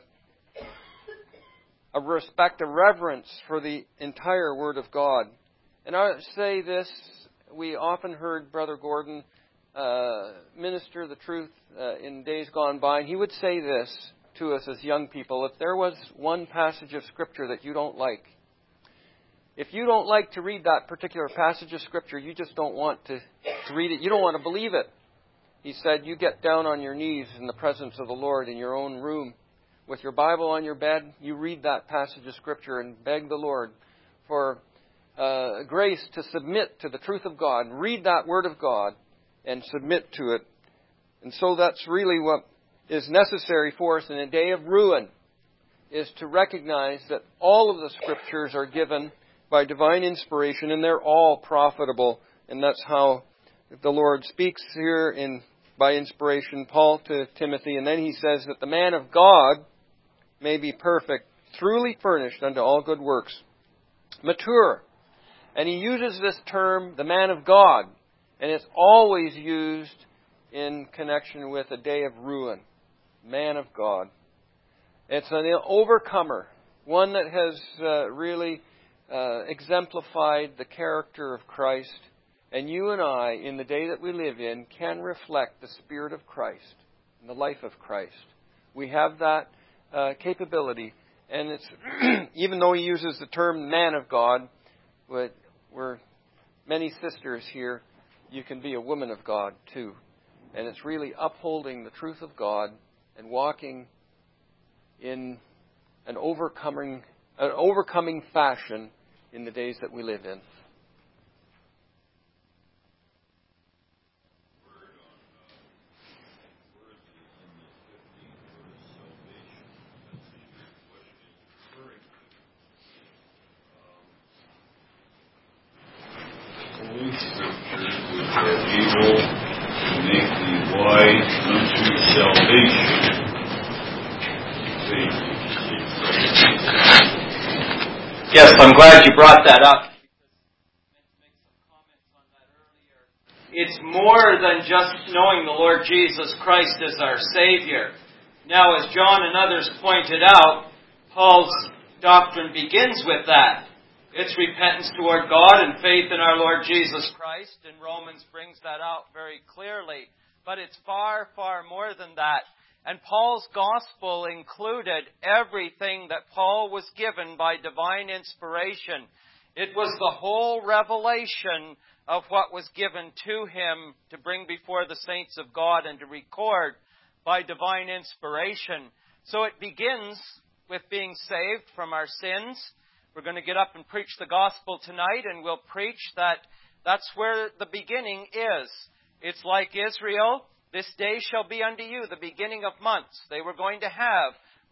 a respect, a reverence for the entire Word of God. And I say this, we often heard Brother Gordon uh, minister the truth uh, in days gone by, and he would say this to us as young people: if there was one passage of Scripture that you don't like, if you don't like to read that particular passage of Scripture, you just don't want to, to read it, you don't want to believe it. He said, you get down on your knees in the presence of the Lord in your own room, with your Bible on your bed, you read that passage of Scripture and beg the Lord for uh, grace to submit to the truth of God. Read that Word of God and submit to it. And so that's really what is necessary for us in a day of ruin, is to recognize that all of the Scriptures are given by divine inspiration and they're all profitable. And that's how the Lord speaks here in by inspiration, Paul to Timothy. And then he says that the man of God may be perfect, truly furnished unto all good works, mature. And he uses this term, the man of God, and it's always used in connection with a day of ruin. Man of God. It's an overcomer, one that has uh, really uh, exemplified the character of Christ. And you and I, in the day that we live in, can reflect the Spirit of Christ and the life of Christ. We have that uh, capability. And it's even though he uses the term man of God, we're many sisters here, you can be a woman of God too. And it's really upholding the truth of God and walking in an overcoming, an overcoming fashion in the days that we live in. Yes, I'm glad you brought that up. It's more than just knowing the Lord Jesus Christ as our Savior. Now, as John and others pointed out, Paul's doctrine begins with that. It's repentance toward God and faith in our Lord Jesus Christ, and Romans brings that out very clearly. But it's far, far more than that. And Paul's gospel included everything that Paul was given by divine inspiration. It was the whole revelation of what was given to him to bring before the saints of God and to record by divine inspiration. So it begins with being saved from our sins. We're going to get up and preach the gospel tonight, and we'll preach that that's where the beginning is. It's like Israel. This day shall be unto you the beginning of months. They were going to have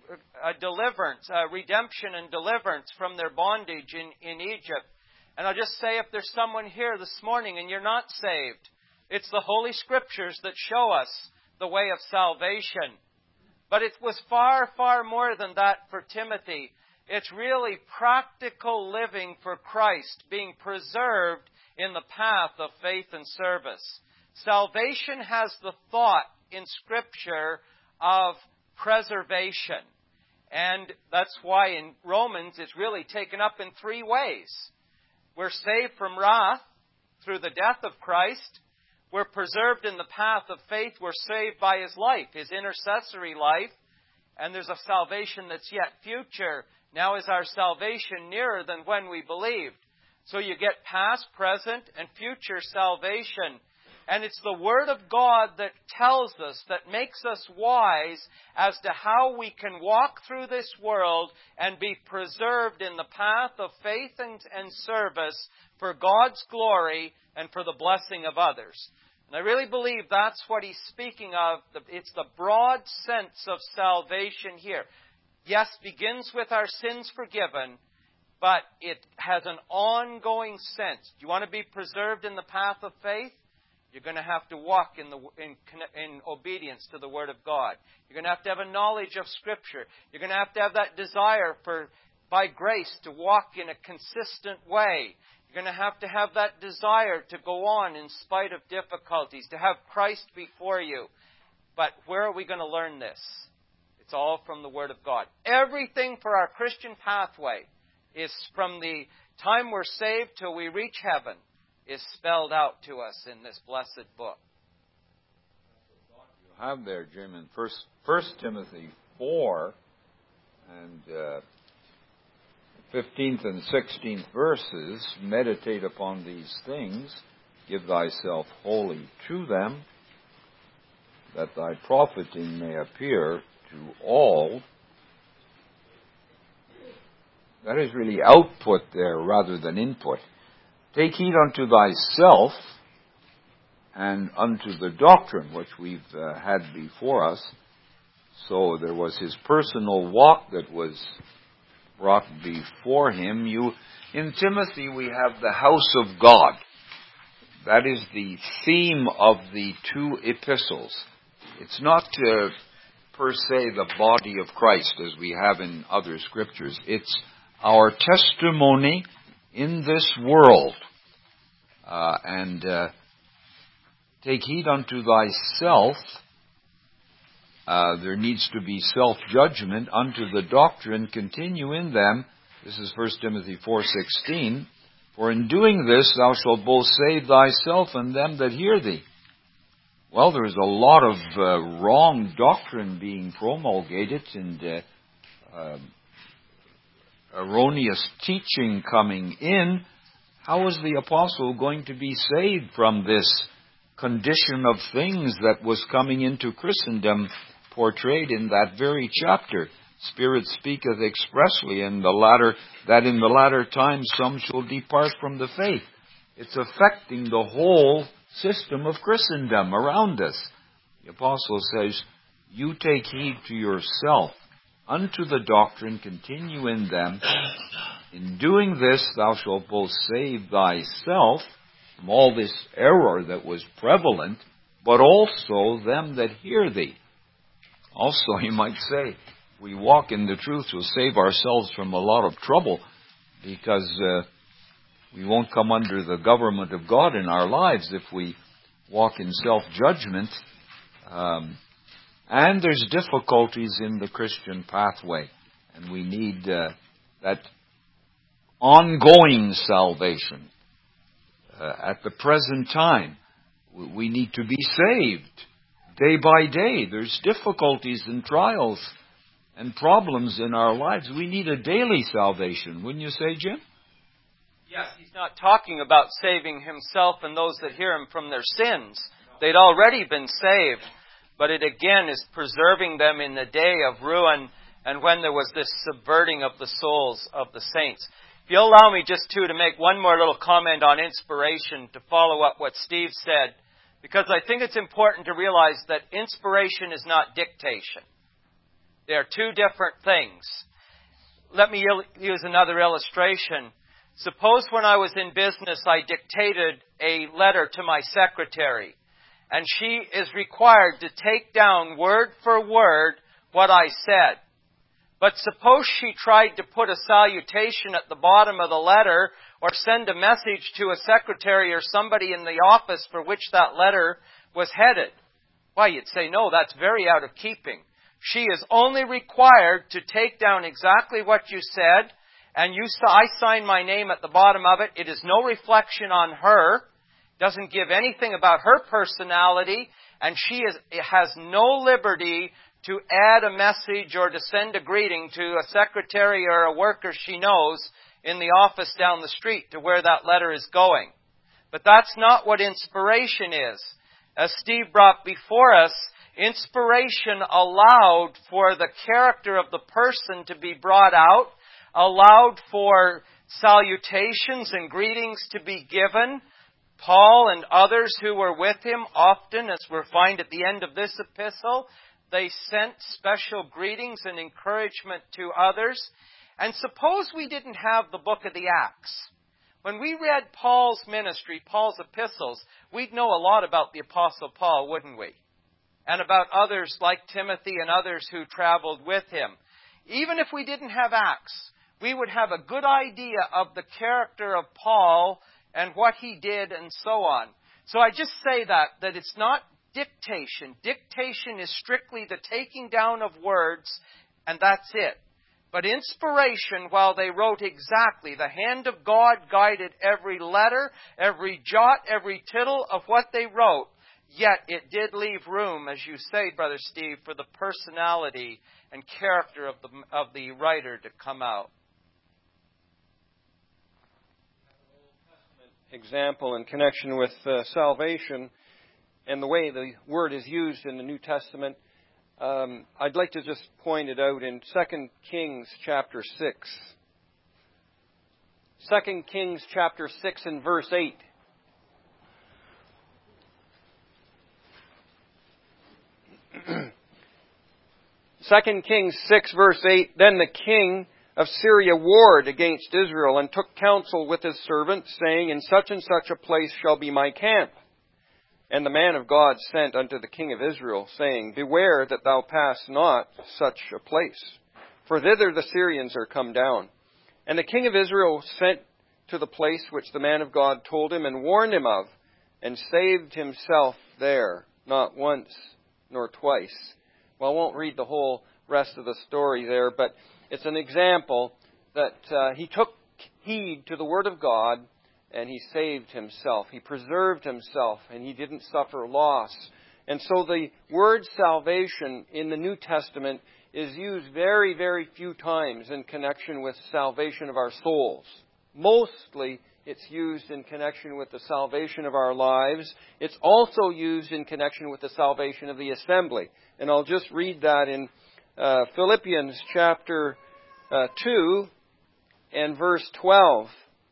a deliverance, a redemption and deliverance from their bondage in, in Egypt. And I'll just say, if there's someone here this morning and you're not saved, it's the Holy Scriptures that show us the way of salvation. But it was far, far more than that for Timothy. It's really practical living for Christ, being preserved in the path of faith and service. Salvation has the thought in Scripture of preservation. And that's why in Romans it's really taken up in three ways. We're saved from wrath through the death of Christ. We're preserved in the path of faith. We're saved by His life, His intercessory life. And there's a salvation that's yet future. Now is our salvation nearer than when we believed. So you get past, present, and future salvation. And it's the Word of God that tells us, that makes us wise as to how we can walk through this world and be preserved in the path of faith and, and service for God's glory and for the blessing of others. And I really believe that's what he's speaking of. It's the broad sense of salvation here. Yes, begins with our sins forgiven, but it has an ongoing sense. Do you want to be preserved in the path of faith? You're going to have to walk in, the, in, in obedience to the Word of God. You're going to have to have a knowledge of Scripture. You're going to have to have that desire for, by grace, to walk in a consistent way. You're going to have to have that desire to go on in spite of difficulties, to have Christ before you. But where are we going to learn this? It's all from the Word of God. Everything for our Christian pathway is from the time we're saved till we reach heaven, is spelled out to us in this blessed book. You have there, Jim, in First, First Timothy four and uh, fifteenth and sixteenth verses, meditate upon these things, give thyself wholly to them, that thy profiting may appear to all. That is really output there rather than input. Take heed unto thyself and unto the doctrine which we've uh, had before us. So there was his personal walk that was brought before him. You, in Timothy, we have the house of God. That is the theme of the two epistles. It's not uh, per se the body of Christ as we have in other scriptures. It's our testimony in this world. Uh, and uh, take heed unto thyself. Uh, there needs to be self-judgment unto the doctrine. Continue in them. This is First Timothy four sixteen. For in doing this thou shalt both save thyself and them that hear thee. Well, there's a lot of uh, wrong doctrine being promulgated and uh, uh, erroneous teaching coming in. How is the apostle going to be saved from this condition of things that was coming into Christendom portrayed in that very chapter? Spirit speaketh expressly in the latter, that in the latter times some shall depart from the faith. It's affecting the whole system of Christendom around us. The apostle says, you take heed to yourself, unto the doctrine, continue in them. In doing this, thou shalt both save thyself from all this error that was prevalent, but also them that hear thee. Also, he might say, if we walk in the truth, we'll save ourselves from a lot of trouble, because uh, we won't come under the government of God in our lives if we walk in self-judgment. Um, and there's difficulties in the Christian pathway, and we need uh, that ongoing salvation. Uh, at the present time, we need to be saved day by day. There's difficulties and trials and problems in our lives. We need a daily salvation. Wouldn't you say, Jim? Yes, he's not talking about saving himself and those that hear him from their sins. They'd already been saved, but it again is preserving them in the day of ruin and when there was this subverting of the souls of the saints. If you'll allow me just too to make one more little comment on inspiration to follow up what Steve said, because I think it's important to realize that inspiration is not dictation. They are two different things. Let me il- use another illustration. Suppose when I was in business, I dictated a letter to my secretary, and she is required to take down word for word what I said. But suppose she tried to put a salutation at the bottom of the letter or send a message to a secretary or somebody in the office for which that letter was headed. Why, you'd say, no, that's very out of keeping. She is only required to take down exactly what you said, and you I sign my name at the bottom of it. It is no reflection on her, doesn't give anything about her personality, and she is, has no liberty to add a message or to send a greeting to a secretary or a worker she knows in the office down the street to where that letter is going. But that's not what inspiration is. As Steve brought before us, inspiration allowed for the character of the person to be brought out, allowed for salutations and greetings to be given. Paul and others who were with him often, as we find at the end of this epistle, they sent special greetings and encouragement to others. And suppose we didn't have the book of the Acts. When we read Paul's ministry, Paul's epistles, we'd know a lot about the Apostle Paul, wouldn't we? And about others like Timothy and others who traveled with him. Even if we didn't have Acts, we would have a good idea of the character of Paul and what he did and so on. So I just say that, that it's not dictation. Dictation is strictly the taking down of words, and that's it. But inspiration, while they wrote exactly, the hand of God guided every letter, every jot, every tittle of what they wrote, yet it did leave room, as you say, Brother Steve, for the personality and character of the, of the writer to come out. Example in connection with uh, salvation and the way the word is used in the New Testament. Um, I'd like to just point it out in Second Kings chapter six. Second Kings chapter six and verse eight. Second Kings six verse eight. Then the king of Syria warred against Israel and took counsel with his servants, saying, in such and such a place shall be my camp. And the man of God sent unto the king of Israel, saying, beware that thou pass not such a place, for thither the Syrians are come down. And the king of Israel sent to the place which the man of God told him, and warned him of, and saved himself there, not once nor twice. Well, I won't read the whole rest of the story there, but it's an example that uh, he took heed to the word of God, and he saved himself. He preserved himself, and he didn't suffer loss. And so the word salvation in the New Testament is used very, very few times in connection with salvation of our souls. Mostly it's used in connection with the salvation of our lives. It's also used in connection with the salvation of the assembly. And I'll just read that in uh, Philippians chapter uh, two and verse twelve.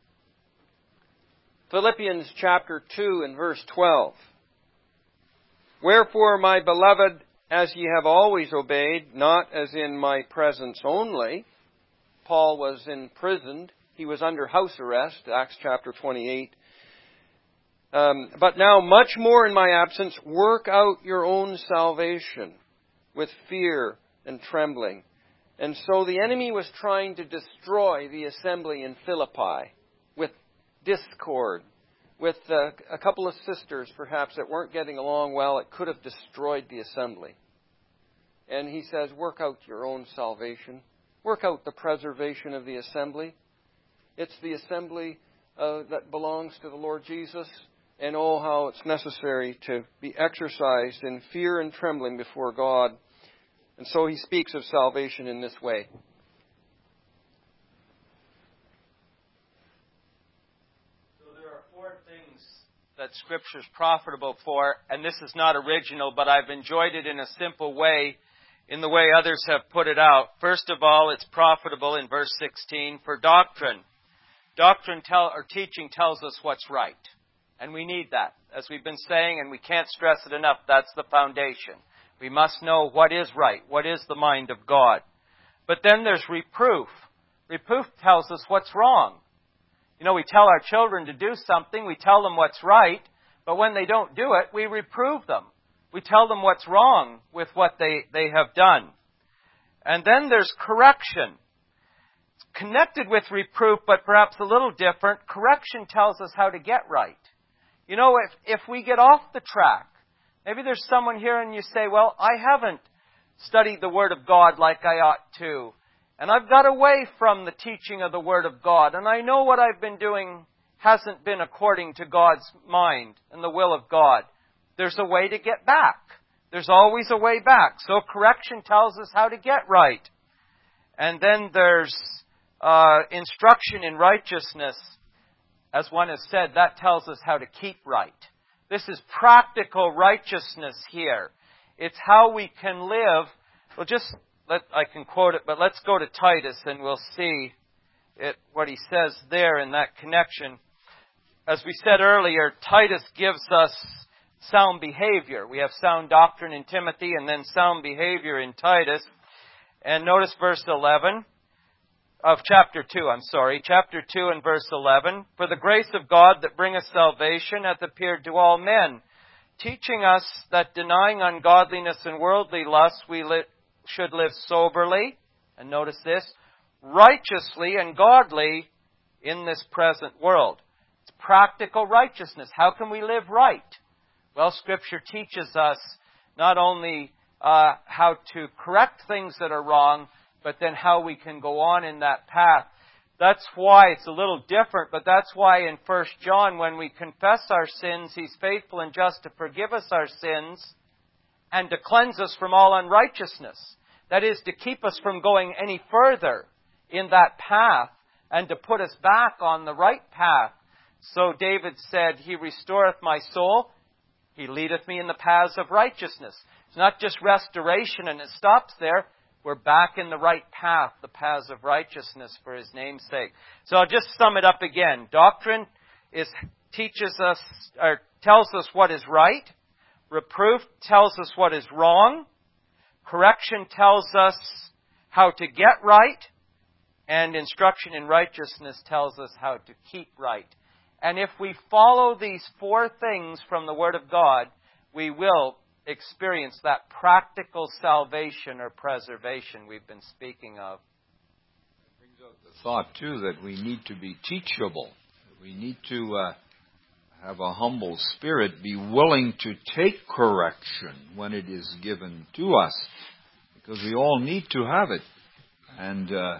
Philippians chapter two and verse twelve. Wherefore, my beloved, as ye have always obeyed, not as in my presence only. Paul was imprisoned. He was under house arrest, Acts chapter twenty-eight. Um, but now, much more in my absence, work out your own salvation with fear and trembling. And so the enemy was trying to destroy the assembly in Philippi with discord, with uh, a couple of sisters perhaps that weren't getting along well. It could have destroyed the assembly. And he says, work out your own salvation. Work out the preservation of the assembly. It's the assembly uh, that belongs to the Lord Jesus. And oh, how it's necessary to be exercised in fear and trembling before God. And so he speaks of salvation in this way. So there are four things that Scripture is profitable for, and this is not original, but I've enjoyed it in a simple way, in the way others have put it out. First of all, it's profitable in verse sixteen for doctrine. Doctrine tell, or teaching tells us what's right. And we need that. As we've been saying, and we can't stress it enough, that's the foundation. We must know what is right, what is the mind of God. But then there's reproof. Reproof tells us what's wrong. You know, we tell our children to do something, we tell them what's right, but when they don't do it, we reprove them. We tell them what's wrong with what they, they have done. And then there's correction. It's connected with reproof, but perhaps a little different. Correction tells us how to get right. You know, if, if we get off the track, maybe there's someone here and you say, well, I haven't studied the Word of God like I ought to. And I've got away from the teaching of the Word of God. And I know what I've been doing hasn't been according to God's mind and the will of God. There's a way to get back. There's always a way back. So correction tells us how to get right. And then there's uh, instruction in righteousness. As one has said, that tells us how to keep right. This is practical righteousness here. It's how we can live. Well, just, let, I can quote it, but let's go to Titus and we'll see it, what he says there in that connection. As we said earlier, Titus gives us sound behavior. We have sound doctrine in Timothy and then sound behavior in Titus. And notice verse eleven of chapter two, I'm sorry, chapter two and verse eleven. For the grace of God that bringeth salvation hath appeared to all men, teaching us that denying ungodliness and worldly lust, we li- should live soberly, and notice this, righteously and godly in this present world. It's practical righteousness. How can we live right? Well, Scripture teaches us not only uh, how to correct things that are wrong, but then how we can go on in that path. That's why it's a little different, but that's why in First John, when we confess our sins, He's faithful and just to forgive us our sins and to cleanse us from all unrighteousness. That is, to keep us from going any further in that path and to put us back on the right path. So David said, He restoreth my soul. He leadeth me in the paths of righteousness. It's not just restoration and it stops there. We're back in the right path, the paths of righteousness for His name's sake. So I'll just sum it up again. Doctrine is teaches us, or tells us what is right. Reproof tells us what is wrong. Correction tells us how to get right. And instruction in righteousness tells us how to keep right. And if we follow these four things from the Word of God, we will experience that practical salvation or preservation we've been speaking of. It brings out the thought, too, that we need to be teachable. We need to uh, have a humble spirit, be willing to take correction when it is given to us, because we all need to have it. And uh,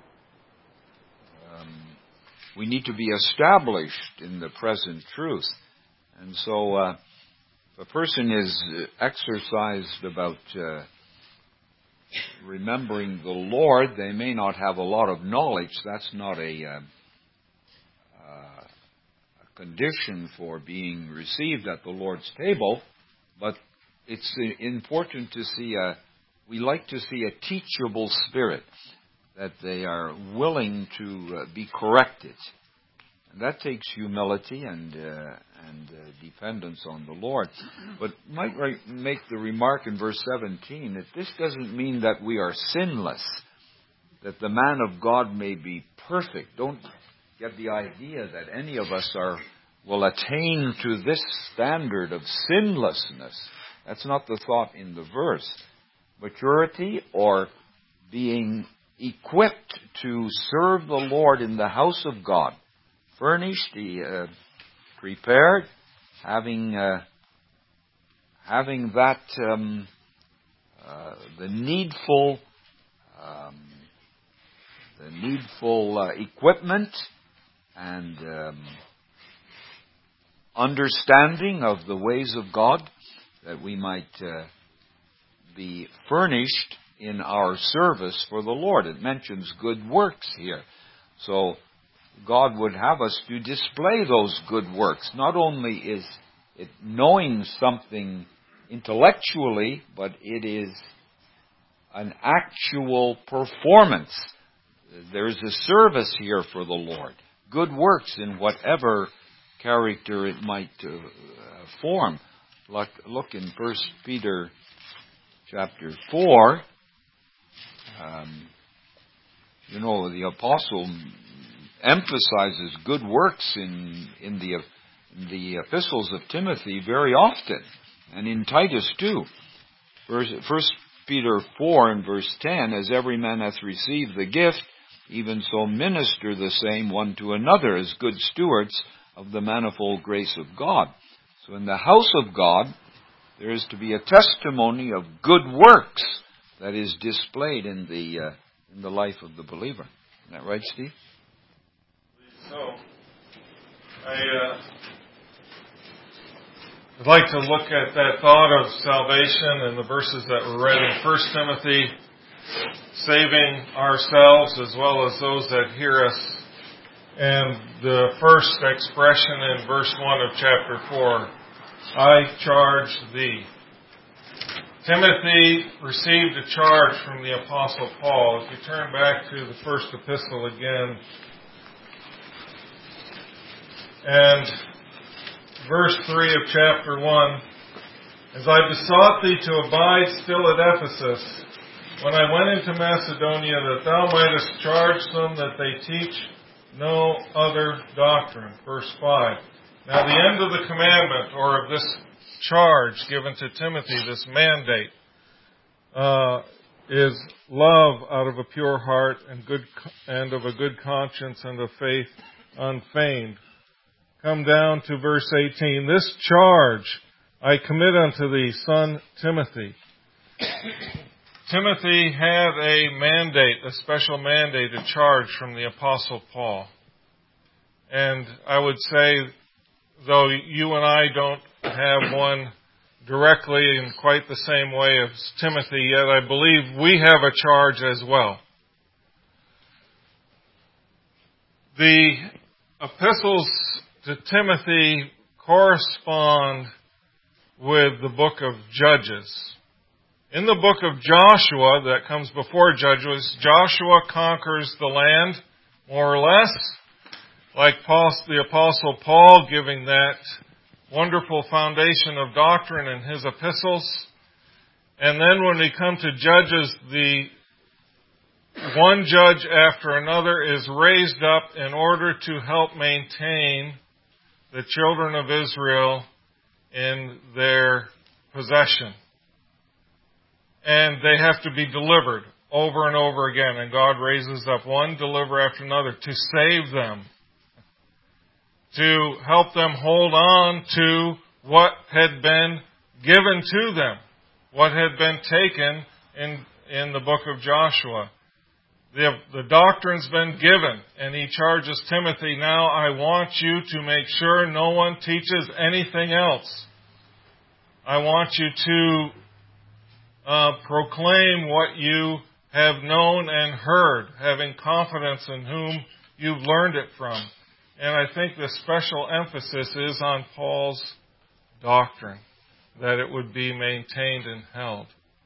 um, we need to be established in the present truth. And so uh, if a person is exercised about uh, remembering the Lord, they may not have a lot of knowledge. That's not a, uh, uh, a condition for being received at the Lord's table, but it's important to see a, we like to see a teachable spirit, that they are willing to uh, be corrected. And that takes humility and uh, and uh, dependence on the Lord. But might right, make the remark in verse seventeen that this doesn't mean that we are sinless, that the man of God may be perfect. Don't get the idea that any of us are will attain to this standard of sinlessness. That's not the thought in the verse. Maturity or being equipped to serve the Lord in the house of God. Furnished, uh, prepared, having uh, having that um, uh, the needful um, the needful uh, equipment and um, understanding of the ways of God, that we might uh, be furnished in our service for the Lord. It mentions good works here, so God would have us to display those good works. Not only is it knowing something intellectually, but it is an actual performance. There's a service here for the Lord. Good works in whatever character it might uh, form. Look, look in First Peter chapter four, um, you know, the apostle emphasizes good works in in the in the epistles of Timothy very often, and in Titus too. First Peter four and verse ten, as every man hath received the gift, even so minister the same one to another as good stewards of the manifold grace of God. So in the house of God, there is to be a testimony of good works that is displayed in the uh, in the life of the believer. Isn't that right, Steve? So, I, uh, I'd like to look at that thought of salvation and the verses that were read in First Timothy, saving ourselves as well as those that hear us. And the first expression in verse one of chapter four, I charge thee. Timothy received a charge from the Apostle Paul. If you turn back to the first epistle again, and verse three of chapter one, as I besought thee to abide still at Ephesus, when I went into Macedonia, that thou mightest charge them that they teach no other doctrine. Verse five. Now the end of the commandment, or of this charge given to Timothy, this mandate, uh, is love out of a pure heart and good and of a good conscience and of faith unfeigned. Come down to verse eighteen. This charge I commit unto thee, son Timothy. Timothy had a mandate, a special mandate, a charge from the Apostle Paul. And I would say, though you and I don't have one directly in quite the same way as Timothy, yet I believe we have a charge as well. The epistles to Timothy correspond with the book of Judges. In the book of Joshua, that comes before Judges, Joshua conquers the land, more or less, like Paul, the Apostle Paul giving that wonderful foundation of doctrine in his epistles. And then when we come to Judges, the one judge after another is raised up in order to help maintain the children of Israel in their possession. And they have to be delivered over and over again. And God raises up one deliverer after another to save them, to help them hold on to what had been given to them, what had been taken in, in the book of Joshua. The, the doctrine's been given, and he charges Timothy, now I want you to make sure no one teaches anything else. I want you to uh, proclaim what you have known and heard, having confidence in whom you've learned it from. And I think the special emphasis is on Paul's doctrine, that it would be maintained and held.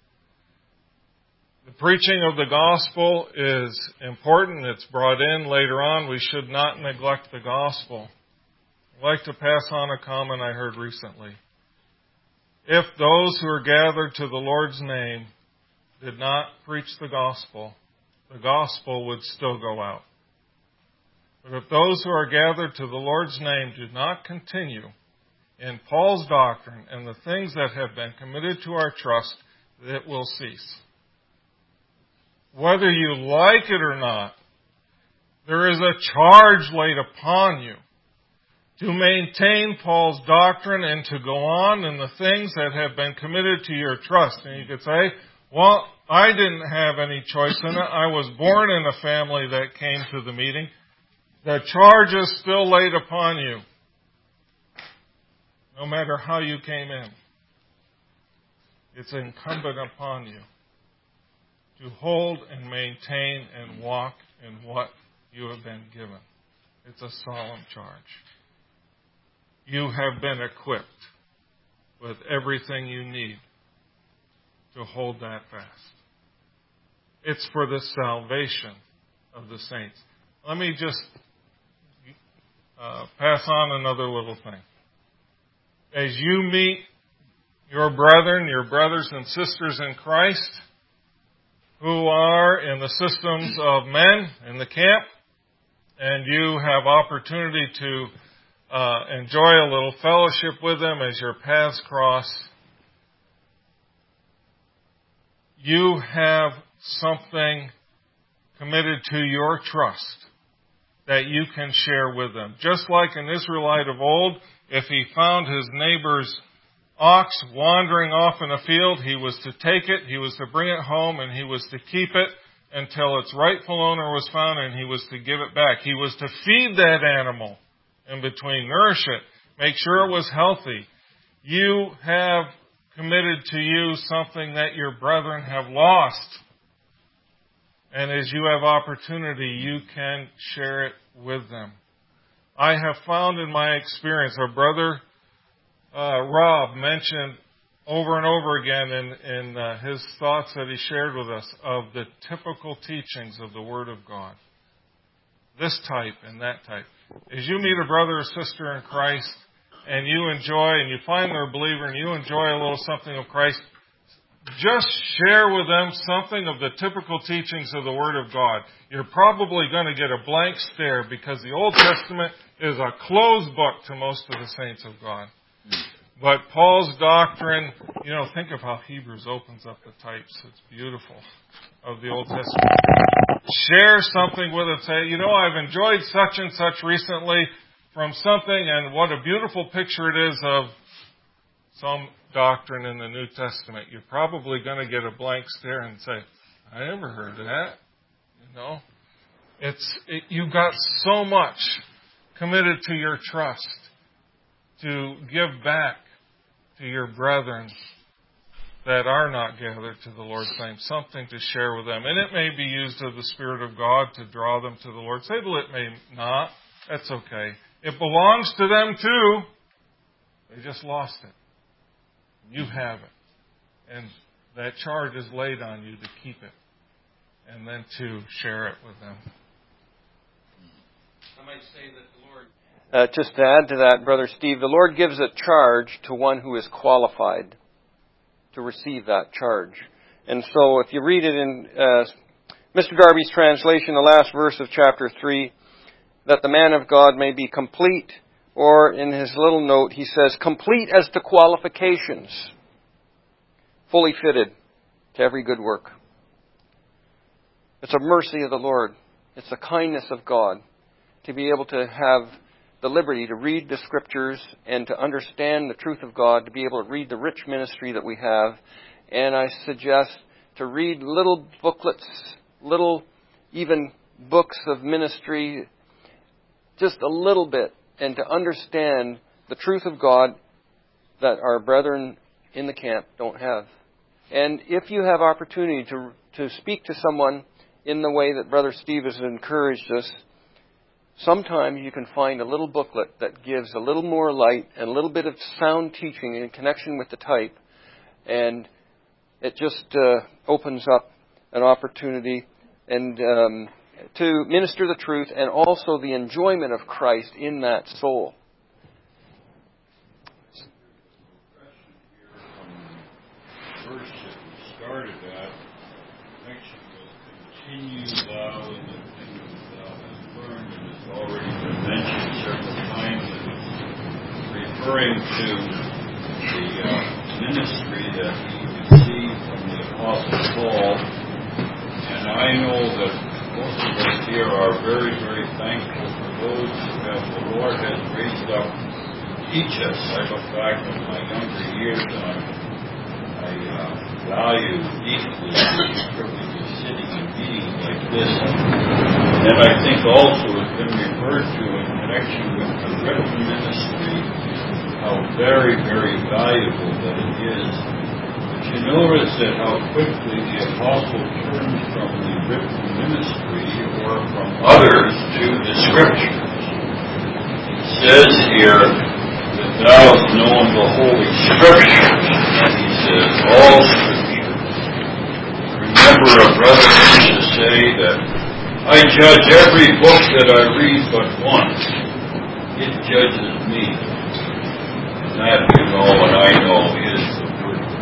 The preaching of the gospel is important. It's brought in later on. We should not neglect the gospel. I'd like to pass on a comment I heard recently. If those who are gathered to the Lord's name did not preach the gospel, the gospel would still go out. But if those who are gathered to the Lord's name do not continue in Paul's doctrine and the things that have been committed to our trust, it will cease. Whether you like it or not, there is a charge laid upon you to maintain Paul's doctrine and to go on in the things that have been committed to your trust. And you could say, well, I didn't have any choice in it. I was born in a family that came to the meeting. The charge is still laid upon you, no matter how you came in. It's incumbent upon you to hold and maintain and walk in what you have been given. It's a solemn charge. You have been equipped with everything you need to hold that fast. It's for the salvation of the saints. Let me just uh, pass on another little thing. As you meet your brethren, your brothers and sisters in Christ, who are in the systems of men in the camp, and you have opportunity to uh, enjoy a little fellowship with them as your paths cross, you have something committed to your trust that you can share with them. Just like an Israelite of old, if he found his neighbor's ox wandering off in a field, he was to take it, he was to bring it home, and he was to keep it until its rightful owner was found, and he was to give it back. He was to feed that animal in between, nourish it, make sure it was healthy. You have committed to you something that your brethren have lost. And as you have opportunity, you can share it with them. I have found in my experience, our brother uh, Rob mentioned over and over again in, in uh, his thoughts that he shared with us of the typical teachings of the Word of God. This type and that type. As you meet a brother or sister in Christ and you enjoy and you find they're a believer and you enjoy a little something of Christ, just share with them something of the typical teachings of the Word of God. You're probably going to get a blank stare because the Old Testament is a closed book to most of the saints of God. But Paul's doctrine, you know, think of how Hebrews opens up the types. It's beautiful of the Old Testament. Share something with them. Say, you know, I've enjoyed such and such recently from something, and what a beautiful picture it is of some doctrine in the New Testament. You're probably going to get a blank stare and say, I never heard of that. You know, it's it, you've got so much committed to your trust to give back to your brethren that are not gathered to the Lord's name, something to share with them. And it may be used of the Spirit of God to draw them to the Lord. Say, well, it may not. That's okay. It belongs to them too. They just lost it. You have it. And that charge is laid on you to keep it and then to share it with them. I might say that the Lord... Uh, just to add to that, Brother Steve, the Lord gives a charge to one who is qualified to receive that charge. And so if you read it in uh, Mister Darby's translation, the last verse of chapter three, that the man of God may be complete, or in his little note he says, complete as to qualifications, fully fitted to every good work. It's a mercy of the Lord. It's a kindness of God to be able to have the liberty to read the Scriptures and to understand the truth of God, to be able to read the rich ministry that we have. And I suggest to read little booklets, little even books of ministry, just a little bit, and to understand the truth of God that our brethren in the camp don't have. And if you have opportunity to to speak to someone in the way that Brother Steve has encouraged us, sometimes you can find a little booklet that gives a little more light and a little bit of sound teaching in connection with the type. And it just uh, opens up an opportunity and um, to minister the truth and also the enjoyment of Christ in that soul. Verse that we started at, connection with continue thou in the things thou hast learned, and has already been mentioned several times, and it's referring to the uh, ministry that he received from the Apostle Paul. And I know that most of us here are very, very thankful for those that the Lord has raised up to teach us. I look back on my younger years, and I, I uh, value deeply the privilege of sitting in meetings like this. And I think also it's been referred to in connection with the written ministry, how very, very valuable that it is. But you notice that how quickly the apostle turns from the written ministry or from others to the Scriptures. It says here that thou hast known the Holy Scriptures, and he says all Scriptures. Remember, a brother used to say that I judge every book that I read but once. It judges me. And that, you know, and I know, is the Word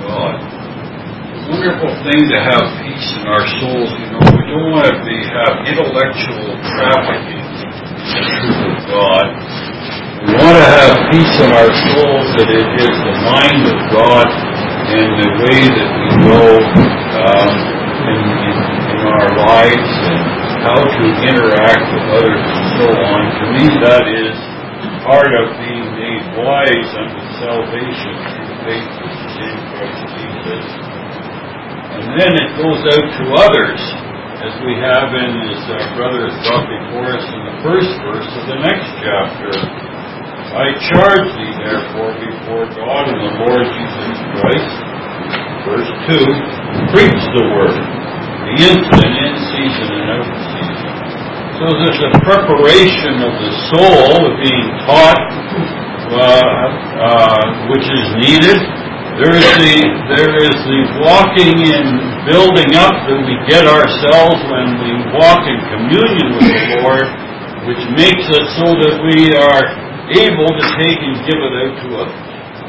God. It's a wonderful thing to have peace in our souls. You know, we don't want to be have intellectual trafficking in the truth of God. We want to have peace in our souls that it is the mind of God and the way that we go um, in, in, in our lives and how to interact with others and so on. To me, that is part of being made wise unto salvation through faith in Christ Jesus. And then it goes out to others, as we have in, as our brother has brought before us in the first verse of the next chapter. I charge thee, therefore, before God and the Lord Jesus Christ, verse two, preach the word, the instant, in season and out of season. So there's a preparation of the soul of being taught, uh, uh, which is needed. There is the there is the walking and building up that we get ourselves when we walk in communion with the Lord, which makes it so that we are able to take and give it out to others.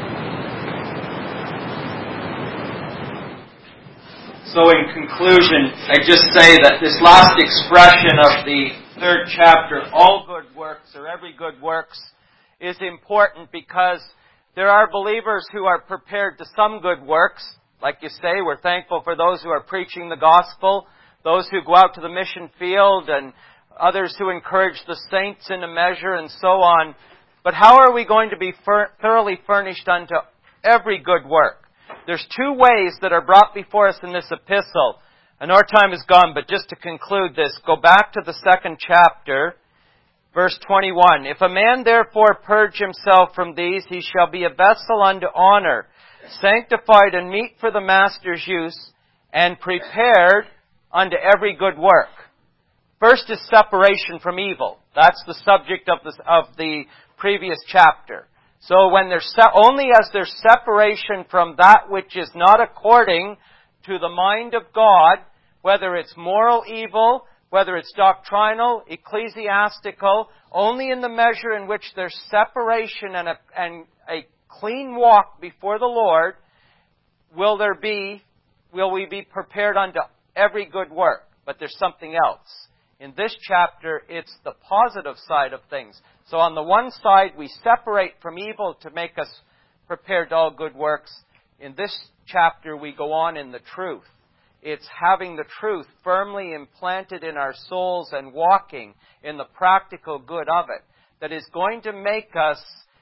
So in conclusion, I just say that this last expression of the third chapter, all good works or every good works, is important because there are believers who are prepared to some good works. Like you say, we're thankful for those who are preaching the gospel, those who go out to the mission field, and others who encourage the saints in a measure and so on. But how are we going to be fur- thoroughly furnished unto every good work? There's two ways that are brought before us in this epistle. I know our time is gone, but just to conclude this, go back to the second chapter, verse twenty-one. If a man therefore purge himself from these, he shall be a vessel unto honor, sanctified and meet for the master's use, and prepared unto every good work. First is separation from evil. That's the subject of the, of the previous chapter. So when there's se- only as there's separation from that which is not according to the mind of God, whether it's moral evil, whether it's doctrinal, ecclesiastical, only in the measure in which there's separation and a, and a clean walk before the Lord, will there be, will we be prepared unto every good work. But there's something else. In this chapter, it's the positive side of things. So on the one side, we separate from evil to make us prepared to all good works. In this chapter, we go on in the truth. It's having the truth firmly implanted in our souls and walking in the practical good of it that is going to make us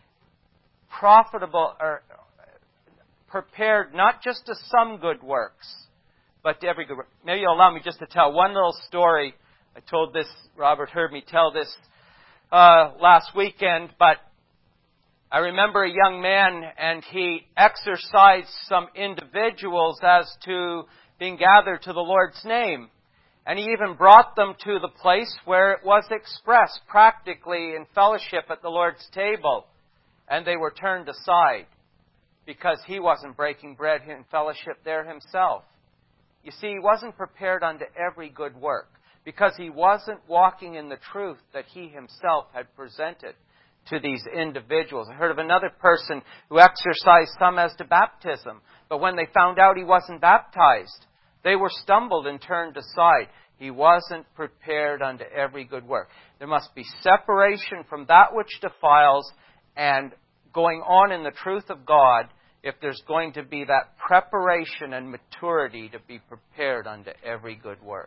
profitable or prepared not just to some good works, but to every good work. Maybe you'll allow me just to tell one little story. I told this, Robert heard me tell this uh, last weekend, but I remember a young man and he exercised some individuals as to being gathered to the Lord's name. And he even brought them to the place where it was expressed practically in fellowship at the Lord's table. And they were turned aside because he wasn't breaking bread in fellowship there himself. You see, he wasn't prepared unto every good work because he wasn't walking in the truth that he himself had presented to these individuals. I heard of another person who exercised some as to baptism, but when they found out he wasn't baptized, they were stumbled and turned aside. He wasn't prepared unto every good work. There must be separation from that which defiles and going on in the truth of God if there's going to be that preparation and maturity to be prepared unto every good work.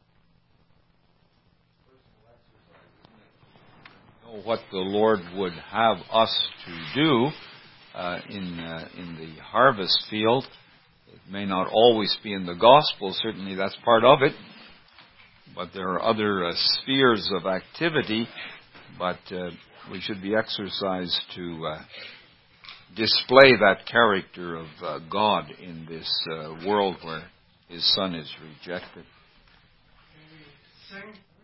What the Lord would have us to do uh, in uh, in the harvest field. It may not always be in the gospel, certainly that's part of it, but there are other uh, spheres of activity, but uh, we should be exercised to uh, display that character of uh, God in this uh, world where His Son is rejected. Sing.